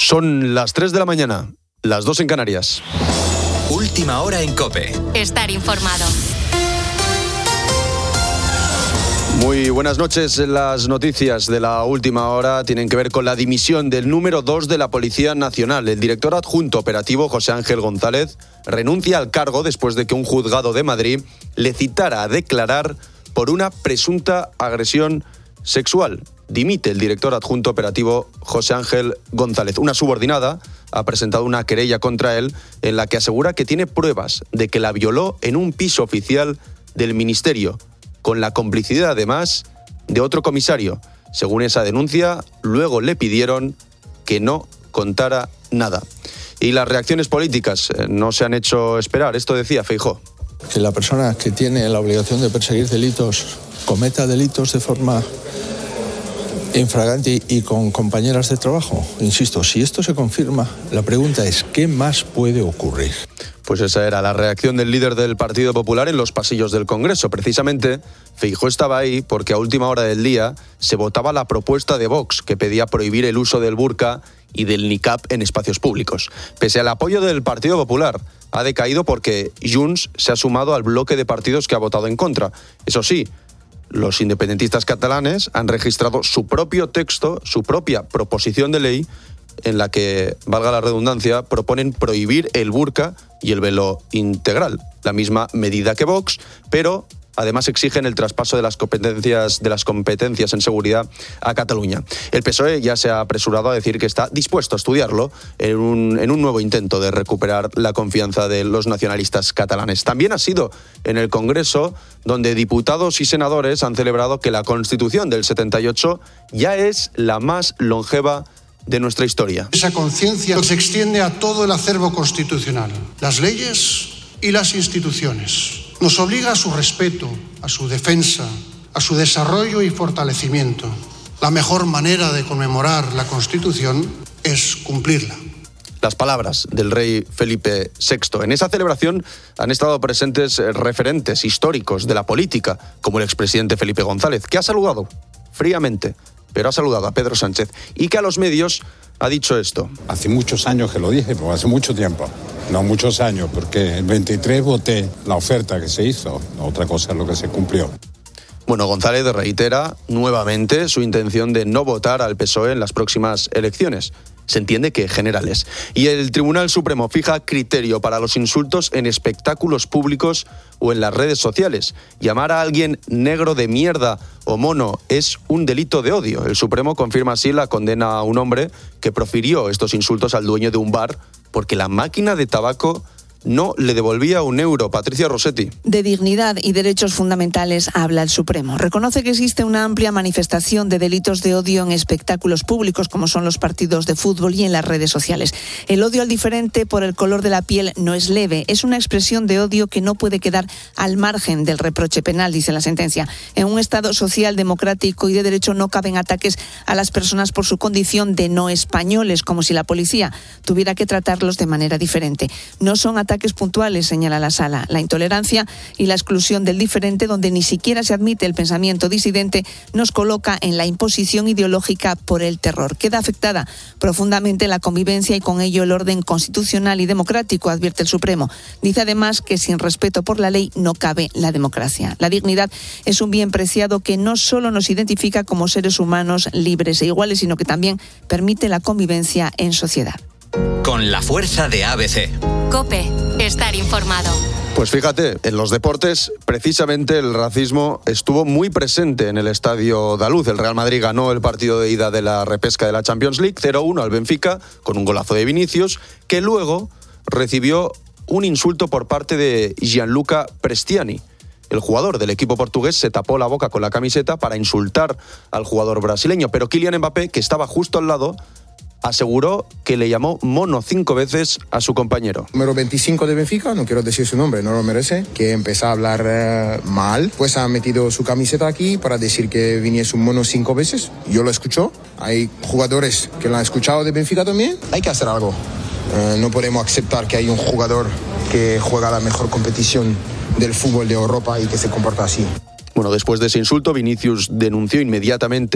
Son las 3 de la mañana, las 2 en Canarias. Última hora en COPE. Estar informado. Muy buenas noches. Las noticias de la última hora tienen que ver con la dimisión del número 2 de la Policía Nacional. El director adjunto operativo, José Ángel González, renuncia al cargo después de que un juzgado de Madrid le citara a declarar por una presunta agresión sexual. Dimite el director adjunto operativo José Ángel González. Una subordinada ha presentado una querella contra él en la que asegura que tiene pruebas de que la violó en un piso oficial del Ministerio, con la complicidad además de otro comisario. Según esa denuncia, luego le pidieron que no contara nada. Y las reacciones políticas no se han hecho esperar. Esto decía Feijóo. Que la persona que tiene la obligación de perseguir delitos cometa delitos de forma infragante y con compañeras de trabajo. Insisto, si esto se confirma, la pregunta es, ¿qué más puede ocurrir? Pues esa era la reacción del líder del Partido Popular en los pasillos del Congreso. Precisamente, Feijóo estaba ahí porque a última hora del día se votaba la propuesta de Vox que pedía prohibir el uso del burka y del niqab en espacios públicos. Pese al apoyo del Partido Popular, ha decaído porque Junts se ha sumado al bloque de partidos que ha votado en contra. Eso sí, los independentistas catalanes han registrado su propio texto, su propia proposición de ley, en la que, valga la redundancia, proponen prohibir el burka y el velo integral, la misma medida que Vox, pero además exigen el traspaso de las competencias en seguridad a Cataluña. El PSOE ya se ha apresurado a decir que está dispuesto a estudiarlo en un nuevo intento de recuperar la confianza de los nacionalistas catalanes. También ha sido en el Congreso donde diputados y senadores han celebrado que la Constitución del 78 ya es la más longeva de nuestra historia. Esa conciencia se extiende a todo el acervo constitucional, las leyes y las instituciones. Nos obliga a su respeto, a su defensa, a su desarrollo y fortalecimiento. La mejor manera de conmemorar la Constitución es cumplirla. Las palabras del rey Felipe VI. En esa celebración han estado presentes referentes históricos de la política, como el expresidente Felipe González, que ha saludado fríamente, pero ha saludado a Pedro Sánchez y que a los medios ha dicho esto. Hace muchos años que lo dije, pero hace mucho tiempo. No muchos años, porque el 23 voté la oferta que se hizo. Otra cosa es lo que se cumplió. Bueno, González reitera nuevamente su intención de no votar al PSOE en las próximas elecciones. Se entiende que generales. Y el Tribunal Supremo fija criterio para los insultos en espectáculos públicos o en las redes sociales. Llamar a alguien negro de mierda o mono es un delito de odio. El Supremo confirma así la condena a un hombre que profirió estos insultos al dueño de un bar porque la máquina de tabaco no le devolvía €1. Patricia Rossetti. De dignidad y derechos fundamentales habla el Supremo. Reconoce que existe una amplia manifestación de delitos de odio en espectáculos públicos, como son los partidos de fútbol y en las redes sociales. El odio al diferente por el color de la piel no es leve, es una expresión de odio que no puede quedar al margen del reproche penal, dice la sentencia. En un Estado social, democrático y de derecho no caben ataques a las personas por su condición de no españoles, como si la policía tuviera que tratarlos de manera diferente. No son ataques puntuales, señala la sala. La intolerancia y la exclusión del diferente, donde ni siquiera se admite el pensamiento disidente, nos coloca en la imposición ideológica por el terror. Queda afectada profundamente la convivencia y con ello el orden constitucional y democrático, advierte el Supremo. Dice además que sin respeto por la ley no cabe la democracia. La dignidad es un bien preciado que no solo nos identifica como seres humanos libres e iguales, sino que también permite la convivencia en sociedad. Con la fuerza de ABC. COPE. Estar informado. Pues fíjate, en los deportes, precisamente el racismo estuvo muy presente en el Estadio Daluz. El Real Madrid ganó el partido de ida de la repesca de la Champions League 0-1 al Benfica, con un golazo de Vinicius, que luego recibió un insulto por parte de Gianluca Prestiani. El jugador del equipo portugués se tapó la boca con la camiseta para insultar al jugador brasileño, pero Kylian Mbappé, que estaba justo al lado, aseguró que le llamó mono 5 veces a su compañero. Número 25 de Benfica, no quiero decir su nombre, no lo merece, que empezó a hablar mal, pues ha metido su camiseta aquí para decir que viniese un mono 5 veces. Yo lo escucho, hay jugadores que lo han escuchado de Benfica también. Hay que hacer algo. No podemos aceptar que hay un jugador que juega la mejor competición del fútbol de Europa y que se comporta así. Bueno, después de ese insulto, Vinicius denunció inmediatamente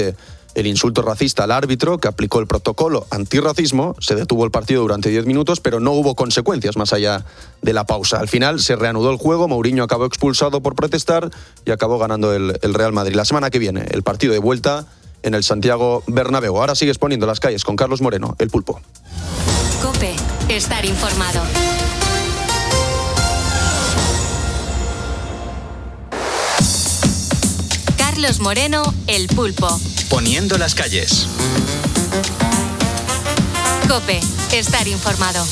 el insulto racista al árbitro, que aplicó el protocolo antirracismo. Se detuvo el partido durante 10 minutos, pero no hubo consecuencias más allá de la pausa. Al final se reanudó el juego, Mourinho acabó expulsado por protestar y acabó ganando el Real Madrid. La semana que viene, el partido de vuelta en el Santiago Bernabéu. Ahora sigues poniendo las calles con Carlos Moreno, el Pulpo. COPE, estar informado. Carlos Moreno, el Pulpo. Poniendo las calles. COPE, estar informado.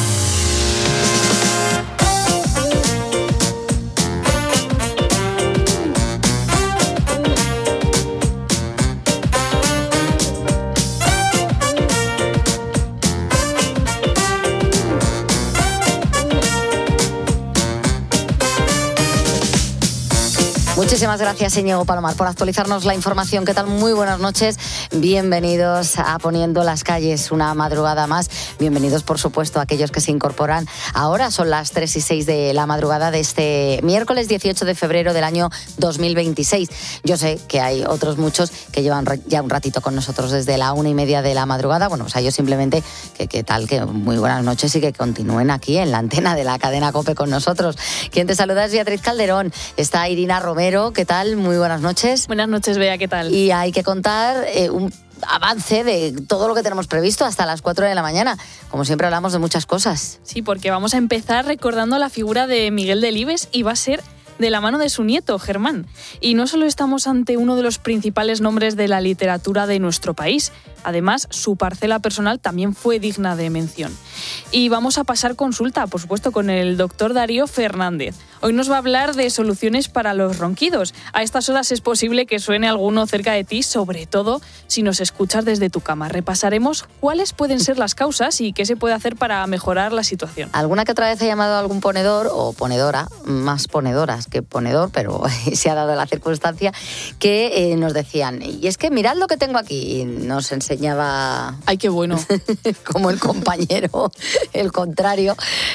Muchísimas gracias, Íñigo Palomar, por actualizarnos la información. ¿Qué tal? Muy buenas noches. Bienvenidos a Poniendo las calles, una madrugada más. Bienvenidos, por supuesto, a aquellos que se incorporan. Ahora son las 3:06 de la madrugada de este miércoles 18 de febrero del año 2026. Yo sé que hay otros muchos que llevan ya un ratito con nosotros desde la 1:30 de la madrugada. Bueno, o sea, yo simplemente, que muy buenas noches y que continúen aquí en la antena de la cadena COPE con nosotros. Quien te saluda es Beatriz Calderón. Está Irina Romero. ¿Qué tal? Muy buenas noches. Buenas noches, Bea, ¿qué tal? Y hay que contar un avance de todo lo que tenemos previsto hasta las 4 de la mañana. Como siempre hablamos de muchas cosas. Sí, porque vamos a empezar recordando la figura de Miguel Delibes y va a ser de la mano de su nieto, Germán. Y no solo estamos ante uno de los principales nombres de la literatura de nuestro país, además su parcela personal también fue digna de mención. Y vamos a pasar consulta, por supuesto, con el doctor Darío Fernández. Hoy nos va a hablar de soluciones para los ronquidos. A estas horas es posible que suene alguno cerca de ti, sobre todo si nos escuchas desde tu cama. Repasaremos cuáles pueden ser las causas y qué se puede hacer para mejorar la situación. ¿Alguna que otra vez ha llamado a algún ponedor o ponedora, más ponedoras que ponedor, pero se ha dado la circunstancia, que nos decían, y es que mirad lo que tengo aquí, y nos enseñaba... ¡Ay, qué bueno! Como el compañero, el contrario,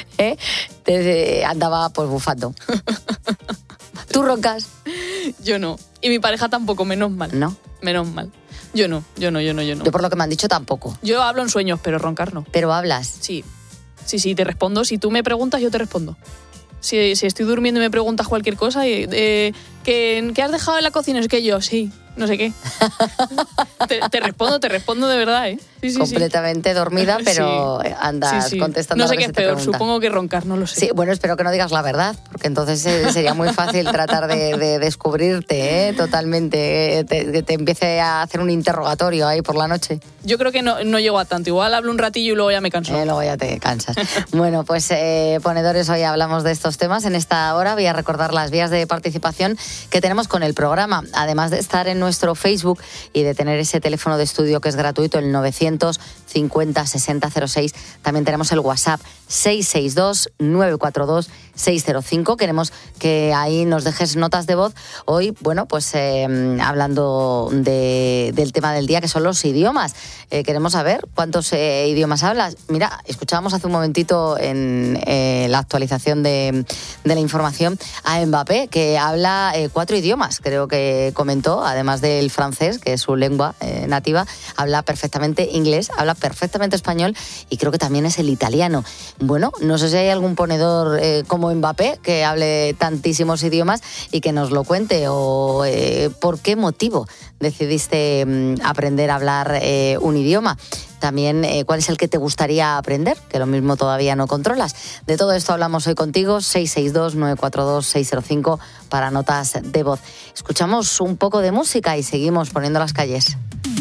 andaba pues bufando. ¿Tú roncas? Yo no. Y mi pareja tampoco, menos mal. ¿No? Menos mal. Yo no. Yo por lo que me han dicho tampoco. Yo hablo en sueños, pero roncar no. ¿Pero hablas? Sí, te respondo. Si tú me preguntas, yo te respondo. Si estoy durmiendo y me preguntas cualquier cosa, ¿qué has dejado en la cocina? Es que yo, sí, no sé qué. te respondo de verdad, ¿eh? Sí, completamente dormida, pero sí. Andas contestando. No sé qué es peor, supongo que roncar, no lo sé. Sí, bueno, espero que no digas la verdad, porque entonces sería muy fácil tratar de descubrirte totalmente, que te empiece a hacer un interrogatorio ahí por la noche. Yo creo que no llego a tanto, igual hablo un ratillo y luego ya me canso. Luego ya te cansas. Bueno, pues ponedores, hoy hablamos de estos temas. En esta hora voy a recordar las vías de participación que tenemos con el programa, además de estar en nuestro Facebook y de tener ese teléfono de estudio que es gratuito, el 950 60 06. También tenemos el WhatsApp 662 942 605. Queremos que ahí nos dejes notas de voz. Hoy, bueno, pues hablando del tema del día, que son los idiomas. Queremos saber cuántos idiomas hablas. Mira, escuchábamos hace un momentito en la actualización de la información a Mbappé, que habla 4 idiomas, creo que comentó, además del francés, que es su lengua nativa, habla perfectamente inglés, habla perfectamente español y creo que también es el italiano. Bueno, no sé si hay algún ponedor como Mbappé que hable tantísimos idiomas y que nos lo cuente, o por qué motivo decidiste aprender a hablar un idioma. También, ¿cuál es el que te gustaría aprender? Que lo mismo todavía no controlas. De todo esto hablamos hoy contigo, 662-942-605 para notas de voz. Escuchamos un poco de música y seguimos poniendo las calles.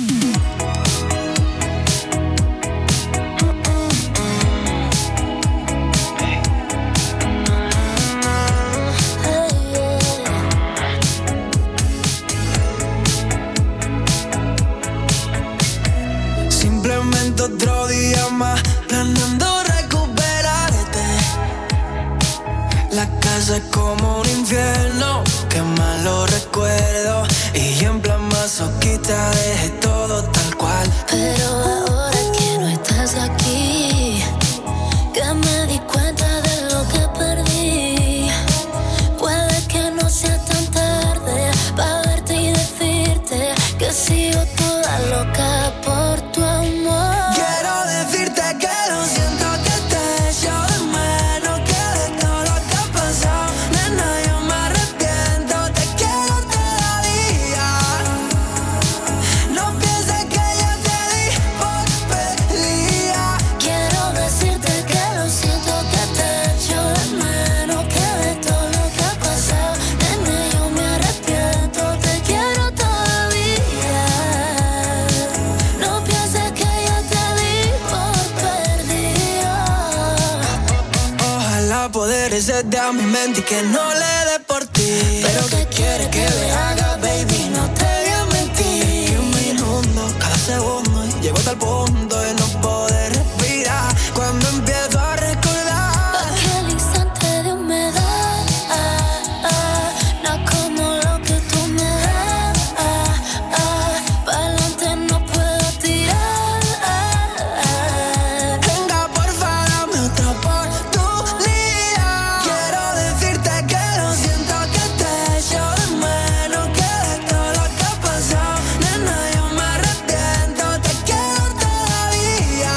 Otro día más planeando recuperarte. La casa es como un infierno, qué malo recuerdo. Y en plan masoquista dejé todo tal cual. Pero ahora que no estás aquí, que me di cuenta de lo que perdí. Puede que no sea tan tarde para verte y decirte que sigo toda poder resetear mi mente y que no le dé por ti. Pero ¿qué quieres que le haga, baby? No te voy a mentir. Que me inundo cada segundo y llego hasta el punto de no poder respirar. Cuando empiezo a recordar aquel instante de humedad, no como lo que tú me das, pa'lante no puedo tirar. Venga, porfa, dame otra oportunidad. Quiero decirte que lo siento, que te echo de menos, que de todo lo que ha pasado, nena, yo me arrepiento, te quiero todavía.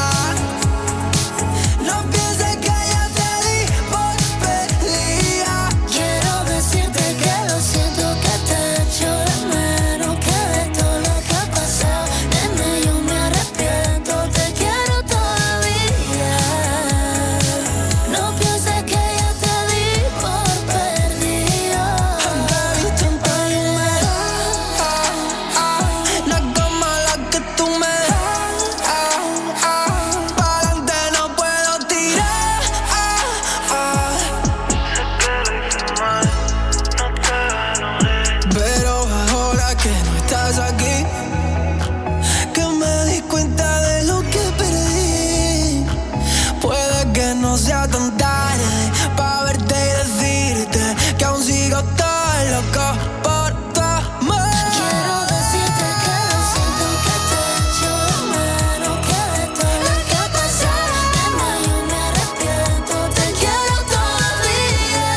No pienses que ya te di por perdida. Quiero decirte que lo siento, que te echo de menos, que de todo lo que ha pasado, nena, yo me arrepiento, te quiero todavía. No pienses que ya te di por perdida. Baby, tú me das, no es como lo que tú me das. Pa'lante no puedo tirar. Pero ahora que no estás aquí, que me di cuenta de lo que perdí. Puede que no sea tan tarde pa' verte y decirte que aún sigo tan loco por tu amor. Quiero decirte que lo siento, que te echo de menos, que de todo lo que ha pasado, nena, yo me arrepiento, te quiero todavía.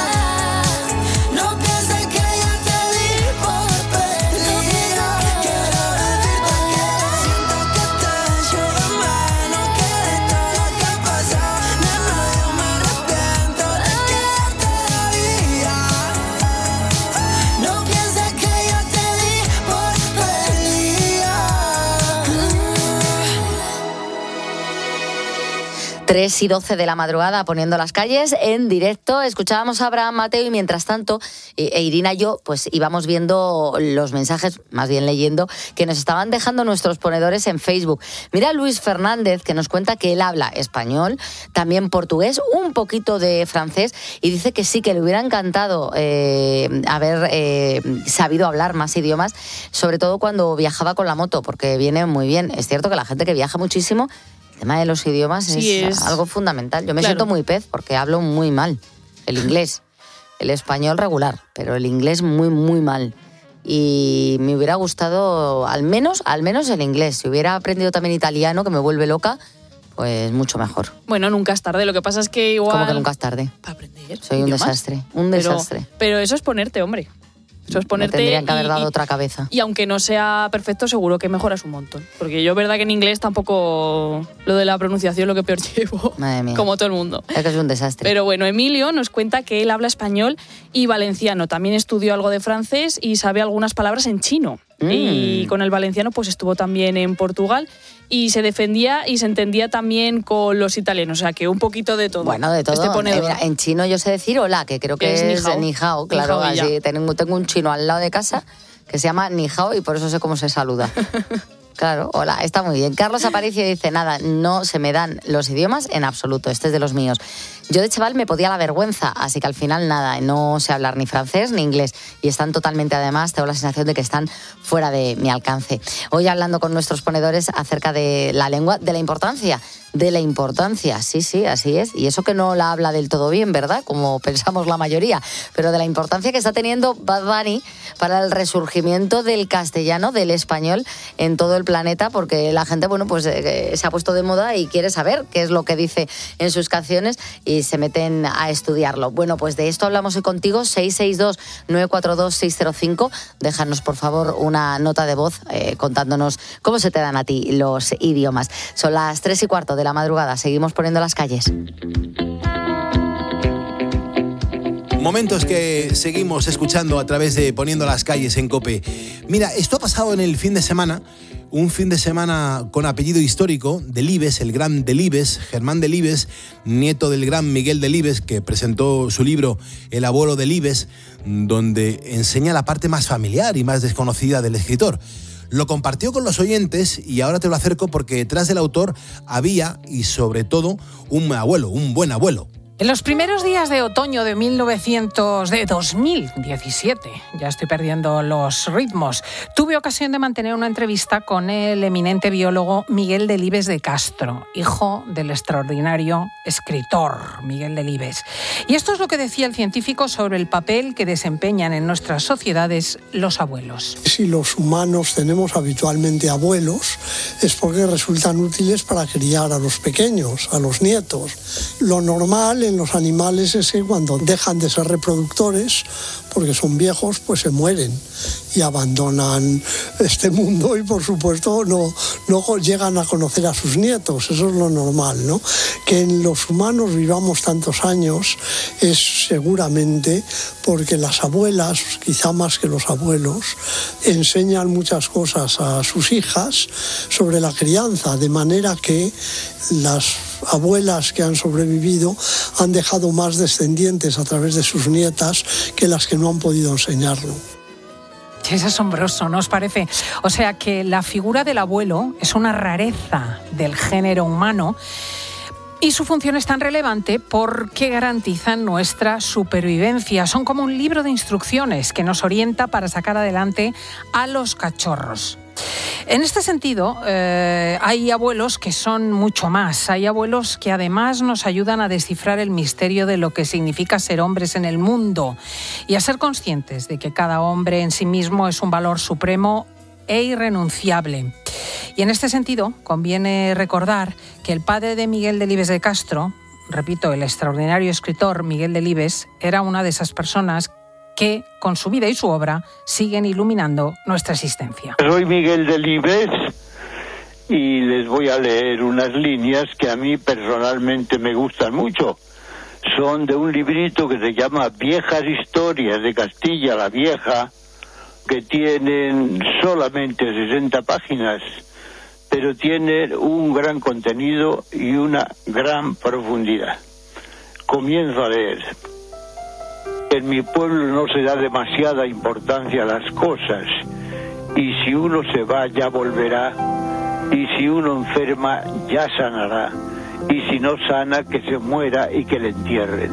No pienses que ya te di por perdida. Quiero decirte que lo siento, que te echo de menos, que de todo lo que ha pasado, nena, yo me arrepiento, te quiero todavía. No pienses que ya te di por perdida. 3:12 de la madrugada, poniendo las calles en directo. Escuchábamos a Abraham Mateo y mientras tanto, Irina y yo, pues íbamos viendo los mensajes, más bien leyendo, que nos estaban dejando nuestros ponedores en Facebook. Mira Luis Fernández, que nos cuenta que él habla español, también portugués, un poquito de francés, y dice que sí, que le hubiera encantado haber sabido hablar más idiomas, sobre todo cuando viajaba con la moto, porque viene muy bien. Es cierto que la gente que viaja muchísimo, el tema de los idiomas Sí, es algo fundamental. Yo me siento muy pez porque hablo muy mal el inglés. El español regular, pero el inglés muy, muy mal. Y me hubiera gustado al menos el inglés. Si hubiera aprendido también italiano, que me vuelve loca, pues mucho mejor. Bueno, nunca es tarde. Lo que pasa es que igual... ¿Cómo que nunca es tarde? Para aprender. Soy un idiomas. desastre, un desastre. Pero eso es ponerte, hombre. Eso es ponerte. Me tendrían que haber dado otra cabeza. Y aunque no sea perfecto, seguro que mejoras un montón. Porque yo, verdad que en inglés tampoco lo de la pronunciación lo que peor llevo. Madre mía. Como todo el mundo. Es que es un desastre. Pero bueno, Emilio nos cuenta que él habla español y valenciano. También estudió algo de francés y sabe algunas palabras en chino. Y con el valenciano pues estuvo también en Portugal y se defendía y se entendía también con los italianos. O sea, que un poquito de todo. Bueno, de todo. Este ponedor. Mira, en chino yo sé decir hola, que creo que es ni hao, claro. Ni hao, así, tengo un chino al lado de casa que se llama ni hao y por eso sé cómo se saluda. Claro, hola, está muy bien. Carlos Aparicio dice, nada, no se me dan los idiomas en absoluto, este es de los míos. Yo de chaval me podía la vergüenza, así que al final nada, no sé hablar ni francés ni inglés. Y están totalmente, además, tengo la sensación de que están fuera de mi alcance. Hoy hablando con nuestros ponedores acerca de la lengua, de la importancia, sí, así es. Y eso que no la habla del todo bien, ¿verdad? Como pensamos la mayoría. Pero de la importancia que está teniendo Bad Bunny para el resurgimiento del castellano, del español en todo el planeta, porque la gente, bueno, pues se ha puesto de moda y quiere saber qué es lo que dice en sus canciones y se meten a estudiarlo. Bueno, pues de esto hablamos hoy contigo, 662-942-605. Déjanos, por favor, una nota de voz contándonos cómo se te dan a ti los idiomas. Son las 3:15 de la madrugada. Seguimos poniendo las calles. Momentos que seguimos escuchando a través de Poniendo las calles en COPE. Mira, esto ha pasado en el fin de semana, un fin de semana con apellido histórico, Delibes, el gran Delibes, Germán Delibes, nieto del gran Miguel Delibes, que presentó su libro El abuelo Delibes, donde enseña la parte más familiar y más desconocida del escritor. Lo compartió con los oyentes y ahora te lo acerco porque detrás del autor había, y sobre todo, un abuelo, un buen abuelo. En los primeros días de otoño de 2017, ya estoy perdiendo los ritmos, tuve ocasión de mantener una entrevista con el eminente biólogo Miguel Delibes de Castro, hijo del extraordinario escritor Miguel Delibes. Y esto es lo que decía el científico sobre el papel que desempeñan en nuestras sociedades los abuelos. Si los humanos tenemos habitualmente abuelos, es porque resultan útiles para criar a los pequeños, a los nietos. Lo normal en los animales es que cuando dejan de ser reproductores, porque son viejos, pues se mueren y abandonan este mundo y por supuesto no llegan a conocer a sus nietos. Eso es lo normal, ¿no? Que en los humanos vivamos tantos años es seguramente porque las abuelas, quizá más que los abuelos, enseñan muchas cosas a sus hijas sobre la crianza, de manera que las abuelas que han sobrevivido han dejado más descendientes a través de sus nietas que las que no han podido enseñarlo. Es asombroso, ¿no os parece? O sea que la figura del abuelo es una rareza del género humano y su función es tan relevante porque garantizan nuestra supervivencia. Son como un libro de instrucciones que nos orienta para sacar adelante a los cachorros. En este sentido, hay abuelos que son mucho más. Hay abuelos que además nos ayudan a descifrar el misterio de lo que significa ser hombres en el mundo y a ser conscientes de que cada hombre en sí mismo es un valor supremo e irrenunciable. Y en este sentido, conviene recordar que el padre de Miguel Delibes de Castro, repito, el extraordinario escritor Miguel Delibes, era una de esas personas que, con su vida y su obra, siguen iluminando nuestra existencia. Soy Miguel Delibes y les voy a leer unas líneas que a mí personalmente me gustan mucho. Son de un librito que se llama Viejas Historias de Castilla la Vieja, que tienen solamente 60 páginas, pero tienen un gran contenido y una gran profundidad. Comienzo a leer. En mi pueblo no se da demasiada importancia a las cosas, y si uno se va ya volverá, y si uno enferma ya sanará, y si no sana que se muera y que le entierren.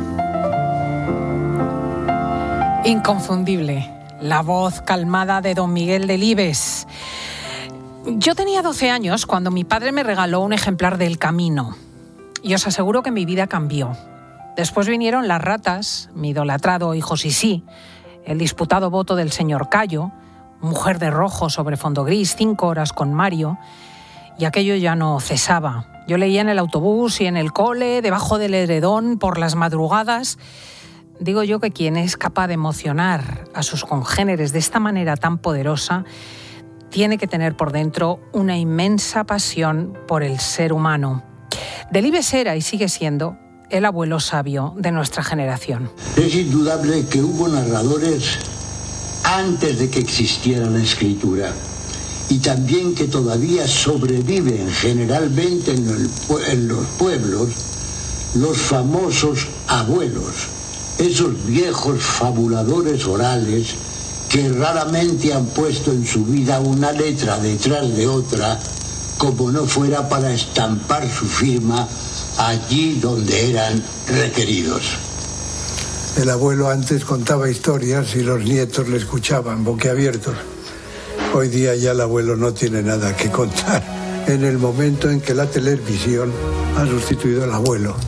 Inconfundible, la voz calmada de don Miguel Delibes. Yo tenía 12 años cuando mi padre me regaló un ejemplar del Camino, y os aseguro que mi vida cambió. Después vinieron Las ratas, mi idolatrado hijo Sisí, el disputado voto del señor Cayo, Mujer de rojo sobre fondo gris, 5 horas con Mario, y aquello ya no cesaba. Yo leía en el autobús y en el cole, debajo del edredón, por las madrugadas. Digo yo que quien es capaz de emocionar a sus congéneres de esta manera tan poderosa tiene que tener por dentro una inmensa pasión por el ser humano. Delibes era y sigue siendo el abuelo sabio de nuestra generación. Es indudable que hubo narradores antes de que existiera la escritura y también que todavía sobreviven generalmente en los pueblos los famosos abuelos, esos viejos fabuladores orales que raramente han puesto en su vida una letra detrás de otra, como no fuera para estampar su firma allí donde eran requeridos. El abuelo antes contaba historias y los nietos le escuchaban boquiabiertos. Hoy día ya el abuelo no tiene nada que contar. En el momento en que la televisión ha sustituido al abuelo.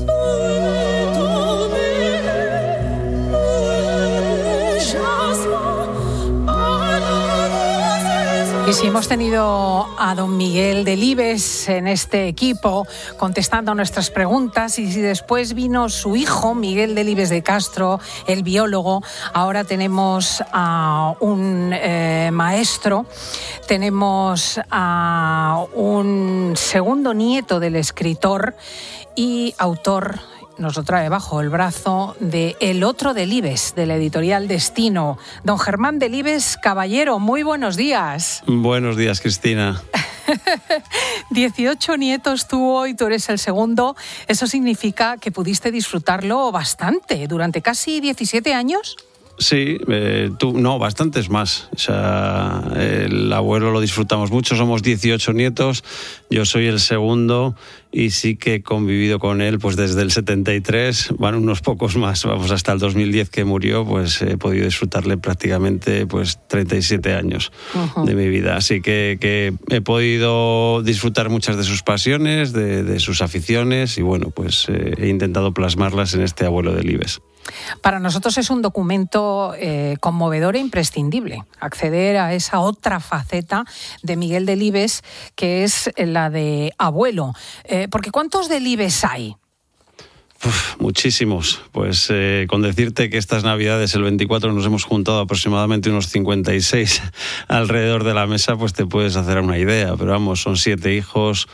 Y si hemos tenido a don Miguel Delibes en este equipo contestando nuestras preguntas, y si después vino su hijo Miguel Delibes de Castro, el biólogo, ahora tenemos a un maestro, tenemos a un segundo nieto del escritor y autor. Nos lo trae bajo el brazo de El otro Delibes, de la editorial Destino. Don Germán Delibes Caballero, muy buenos días. Buenos días, Cristina. 18 nietos tuvo y tú eres el segundo. Eso significa que pudiste disfrutarlo bastante durante casi 17 años. Sí, bastantes más. O sea, el abuelo lo disfrutamos mucho, somos 18 nietos, yo soy el segundo y sí que he convivido con él pues desde el 73, unos pocos más, vamos hasta el 2010 que murió, pues he podido disfrutarle prácticamente pues 37 años de mi vida. Así que he podido disfrutar muchas de sus pasiones, de sus aficiones y bueno, pues he intentado plasmarlas en este Abuelo Delibes. Para nosotros es un documento conmovedor e imprescindible, acceder a esa otra faceta de Miguel Delibes, que es la de abuelo. Porque ¿cuántos Delibes hay? Muchísimos. Pues con decirte que estas Navidades, el 24, nos hemos juntado aproximadamente unos 56 alrededor de la mesa, pues te puedes hacer una idea. Pero vamos, son 7 hijos,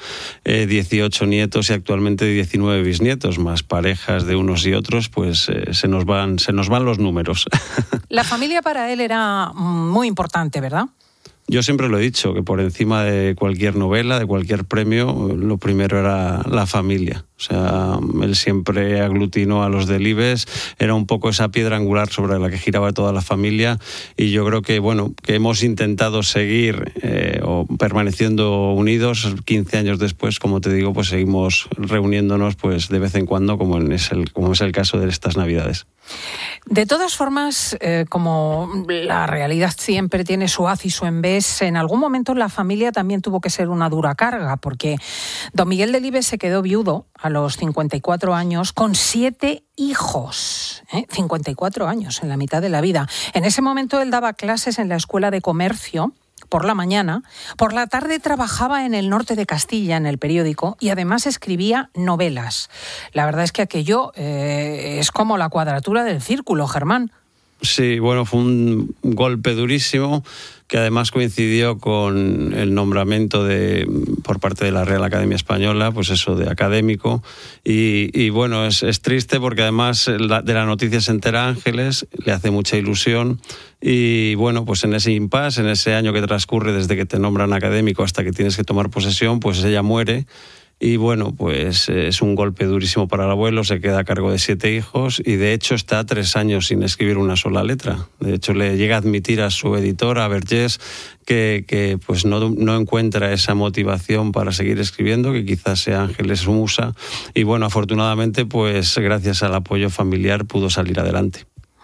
18 nietos y actualmente 19 bisnietos, más parejas de unos y otros, pues se nos van los números. La familia para él era muy importante, ¿verdad? Yo siempre lo he dicho, que por encima de cualquier novela, de cualquier premio, lo primero era la familia. O sea, él siempre aglutinó a los Delibes, era un poco esa piedra angular sobre la que giraba toda la familia y yo creo que, que hemos intentado seguir permaneciendo unidos 15 años después, como te digo, pues seguimos reuniéndonos pues de vez en cuando, como es el caso de estas Navidades. De todas formas, como la realidad siempre tiene su haz y su envés, en algún momento la familia también tuvo que ser una dura carga, porque don Miguel Delibes se quedó viudo a los 54 años con 7 hijos. 54 años, en la mitad de la vida. En ese momento él daba clases en la Escuela de Comercio por la mañana, por la tarde trabajaba en el norte de Castilla, en el periódico, y además escribía novelas. La verdad es que aquello es como la cuadratura del círculo, Germán. Sí, fue un golpe durísimo que además coincidió con el nombramiento por parte de la Real Academia Española, pues eso, de académico. Y es triste porque además de la noticia se entera Ángeles, le hace mucha ilusión. Y pues en ese impasse, en ese año que transcurre desde que te nombran académico hasta que tienes que tomar posesión, pues ella muere. Y es un golpe durísimo para el abuelo, se queda a cargo de 7 hijos y de hecho está 3 años sin escribir una sola letra. De hecho le llega a admitir a su editora, a Vergés, que pues no encuentra esa motivación para seguir escribiendo, que quizás sea Ángeles su musa. Y afortunadamente, pues gracias al apoyo familiar pudo salir adelante.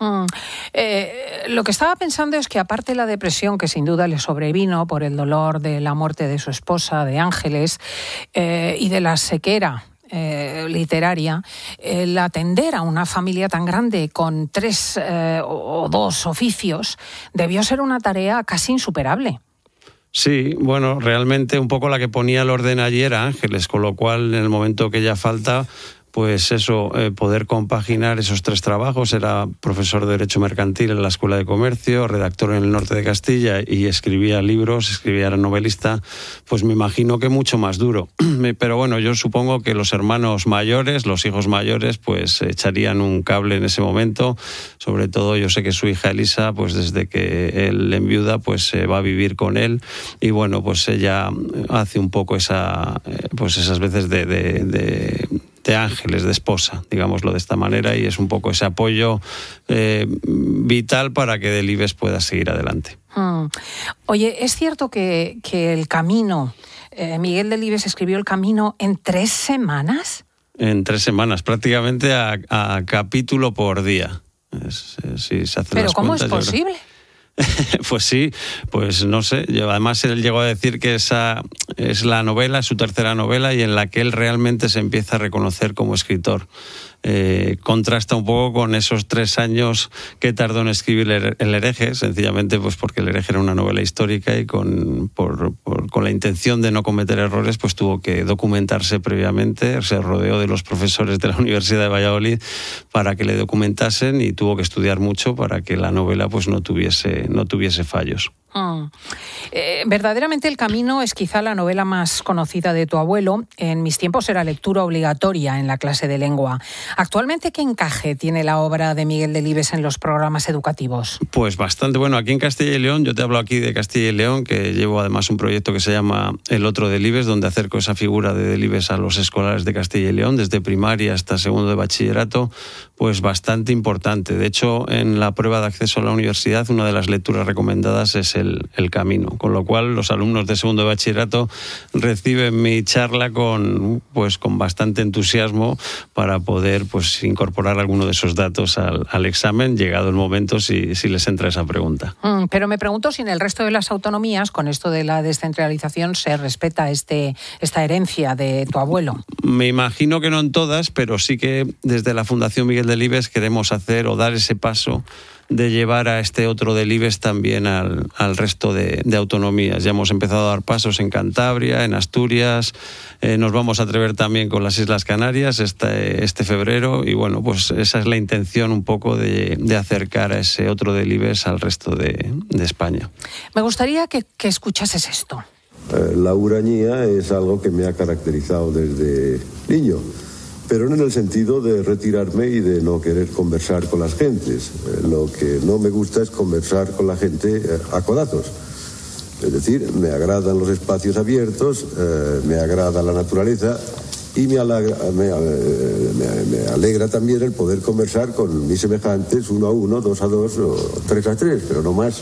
Lo que estaba pensando es que aparte de la depresión que sin duda le sobrevino por el dolor de la muerte de su esposa, de Ángeles, y de la sequera literaria, el atender a una familia tan grande con 3 o 2 oficios debió ser una tarea casi insuperable. Sí, realmente un poco la que ponía el orden allí era Ángeles, con lo cual en el momento que ella falta, pues eso, poder compaginar esos 3 trabajos. Era profesor de Derecho Mercantil en la Escuela de Comercio, redactor en el norte de Castilla y escribía libros, era novelista, pues me imagino que mucho más duro. Pero yo supongo que los hermanos mayores, los hijos mayores, pues echarían un cable en ese momento. Sobre todo yo sé que su hija Elisa, pues desde que él enviuda, pues se va a vivir con él y pues ella hace un poco esas veces de Ángeles, de esposa, digámoslo de esta manera, y es un poco ese apoyo vital para que Delibes pueda seguir adelante. Oye, ¿es cierto que el camino, Miguel Delibes escribió El Camino en 3 semanas? En 3 semanas, prácticamente a capítulo por día. Si se hace. ¿Pero cómo es posible? Pues sí, pues no sé. Además él llegó a decir que esa es la novela, es su 3ª novela y en la que él realmente se empieza a reconocer como escritor. Contrasta un poco con esos 3 años que tardó en escribir El hereje, sencillamente pues porque El hereje era una novela histórica y con la intención de no cometer errores, pues tuvo que documentarse previamente, se rodeó de los profesores de la Universidad de Valladolid para que le documentasen y tuvo que estudiar mucho para que la novela pues no tuviese fallos. Verdaderamente El Camino es quizá la novela más conocida de tu abuelo. En mis tiempos era lectura obligatoria en la clase de lengua. Actualmente, ¿qué encaje tiene la obra de Miguel Delibes en los programas educativos? Pues bastante bueno. Aquí en Castilla y León, yo te hablo aquí de Castilla y León, que llevo además un proyecto que se llama El Otro Delibes, donde acerco esa figura de Delibes a los escolares de Castilla y León, desde primaria hasta segundo de bachillerato, pues bastante importante. De hecho, en la prueba de acceso a la universidad, una de las lecturas recomendadas es El Camino, con lo cual los alumnos de segundo de bachillerato reciben mi charla con bastante entusiasmo para poder pues incorporar alguno de esos datos al examen, llegado el momento, si les entra esa pregunta. Pero me pregunto si en el resto de las autonomías, con esto de la descentralización, se respeta esta herencia de tu abuelo. Me imagino que no en todas, pero sí que desde la Fundación Miguel Delibes queremos hacer o dar ese paso de llevar a este Otro Delibes también al resto de autonomías. Ya hemos empezado a dar pasos en Cantabria, en Asturias, nos vamos a atrever también con las Islas Canarias este febrero, y bueno, pues esa es la intención un poco de acercar a ese Otro Delibes al resto de España. Me gustaría que escuchases esto. La hurañía es algo que me ha caracterizado desde niño, pero no en el sentido de retirarme y de no querer conversar con las gentes. Lo que no me gusta es conversar con la gente a codazos. Es decir, me agradan los espacios abiertos, me agrada la naturaleza y me alegra también el poder conversar con mis semejantes 1 a 1, 2 a 2 o 3 a 3, pero no más.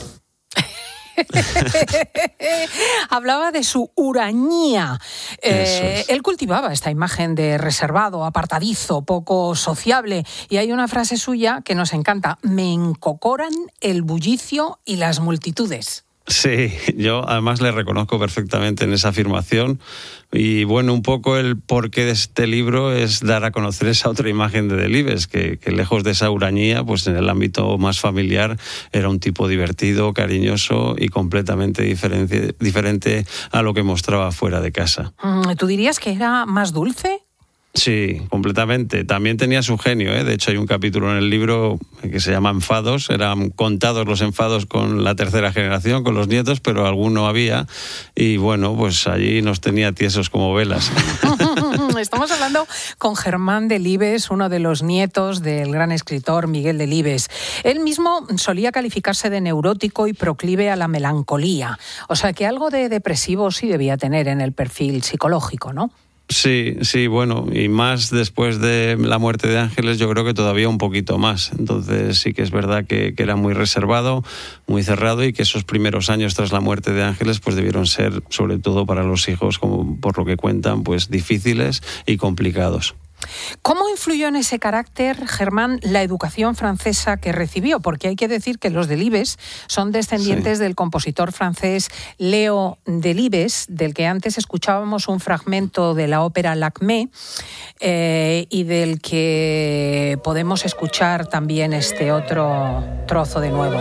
Hablaba de su hurañía. Él cultivaba esta imagen de reservado, apartadizo, poco sociable, y hay una frase suya que nos encanta: me encocoran el bullicio y las multitudes. Sí, yo además le reconozco perfectamente en esa afirmación, y bueno, un poco el porqué de este libro es dar a conocer esa otra imagen de Delibes, que lejos de esa hurañía, pues en el ámbito más familiar era un tipo divertido, cariñoso y completamente diferente a lo que mostraba fuera de casa. ¿Tú dirías que era más dulce? Sí, completamente. También tenía su genio, ¿eh? De hecho, hay un capítulo en el libro que se llama Enfados. Eran contados los enfados con la tercera generación, con los nietos, pero alguno había. Y bueno, pues allí nos tenía tiesos como velas. Estamos hablando con Germán Delibes, uno de los nietos del gran escritor Miguel Delibes. Él mismo solía calificarse de neurótico y proclive a la melancolía. O sea que algo de depresivo sí debía tener en el perfil psicológico, ¿no? Sí, bueno, y más después de la muerte de Ángeles, yo creo que todavía un poquito más. Entonces sí que es verdad que era muy reservado, muy cerrado, y que esos primeros años tras la muerte de Ángeles pues debieron ser, sobre todo para los hijos, como por lo que cuentan, pues difíciles y complicados. ¿Cómo influyó en ese carácter, Germán, la educación francesa que recibió? Porque hay que decir que los Delibes son descendientes del compositor francés Léo Delibes, del que antes escuchábamos un fragmento de la ópera Lakmé, y del que podemos escuchar también este otro trozo de nuevo.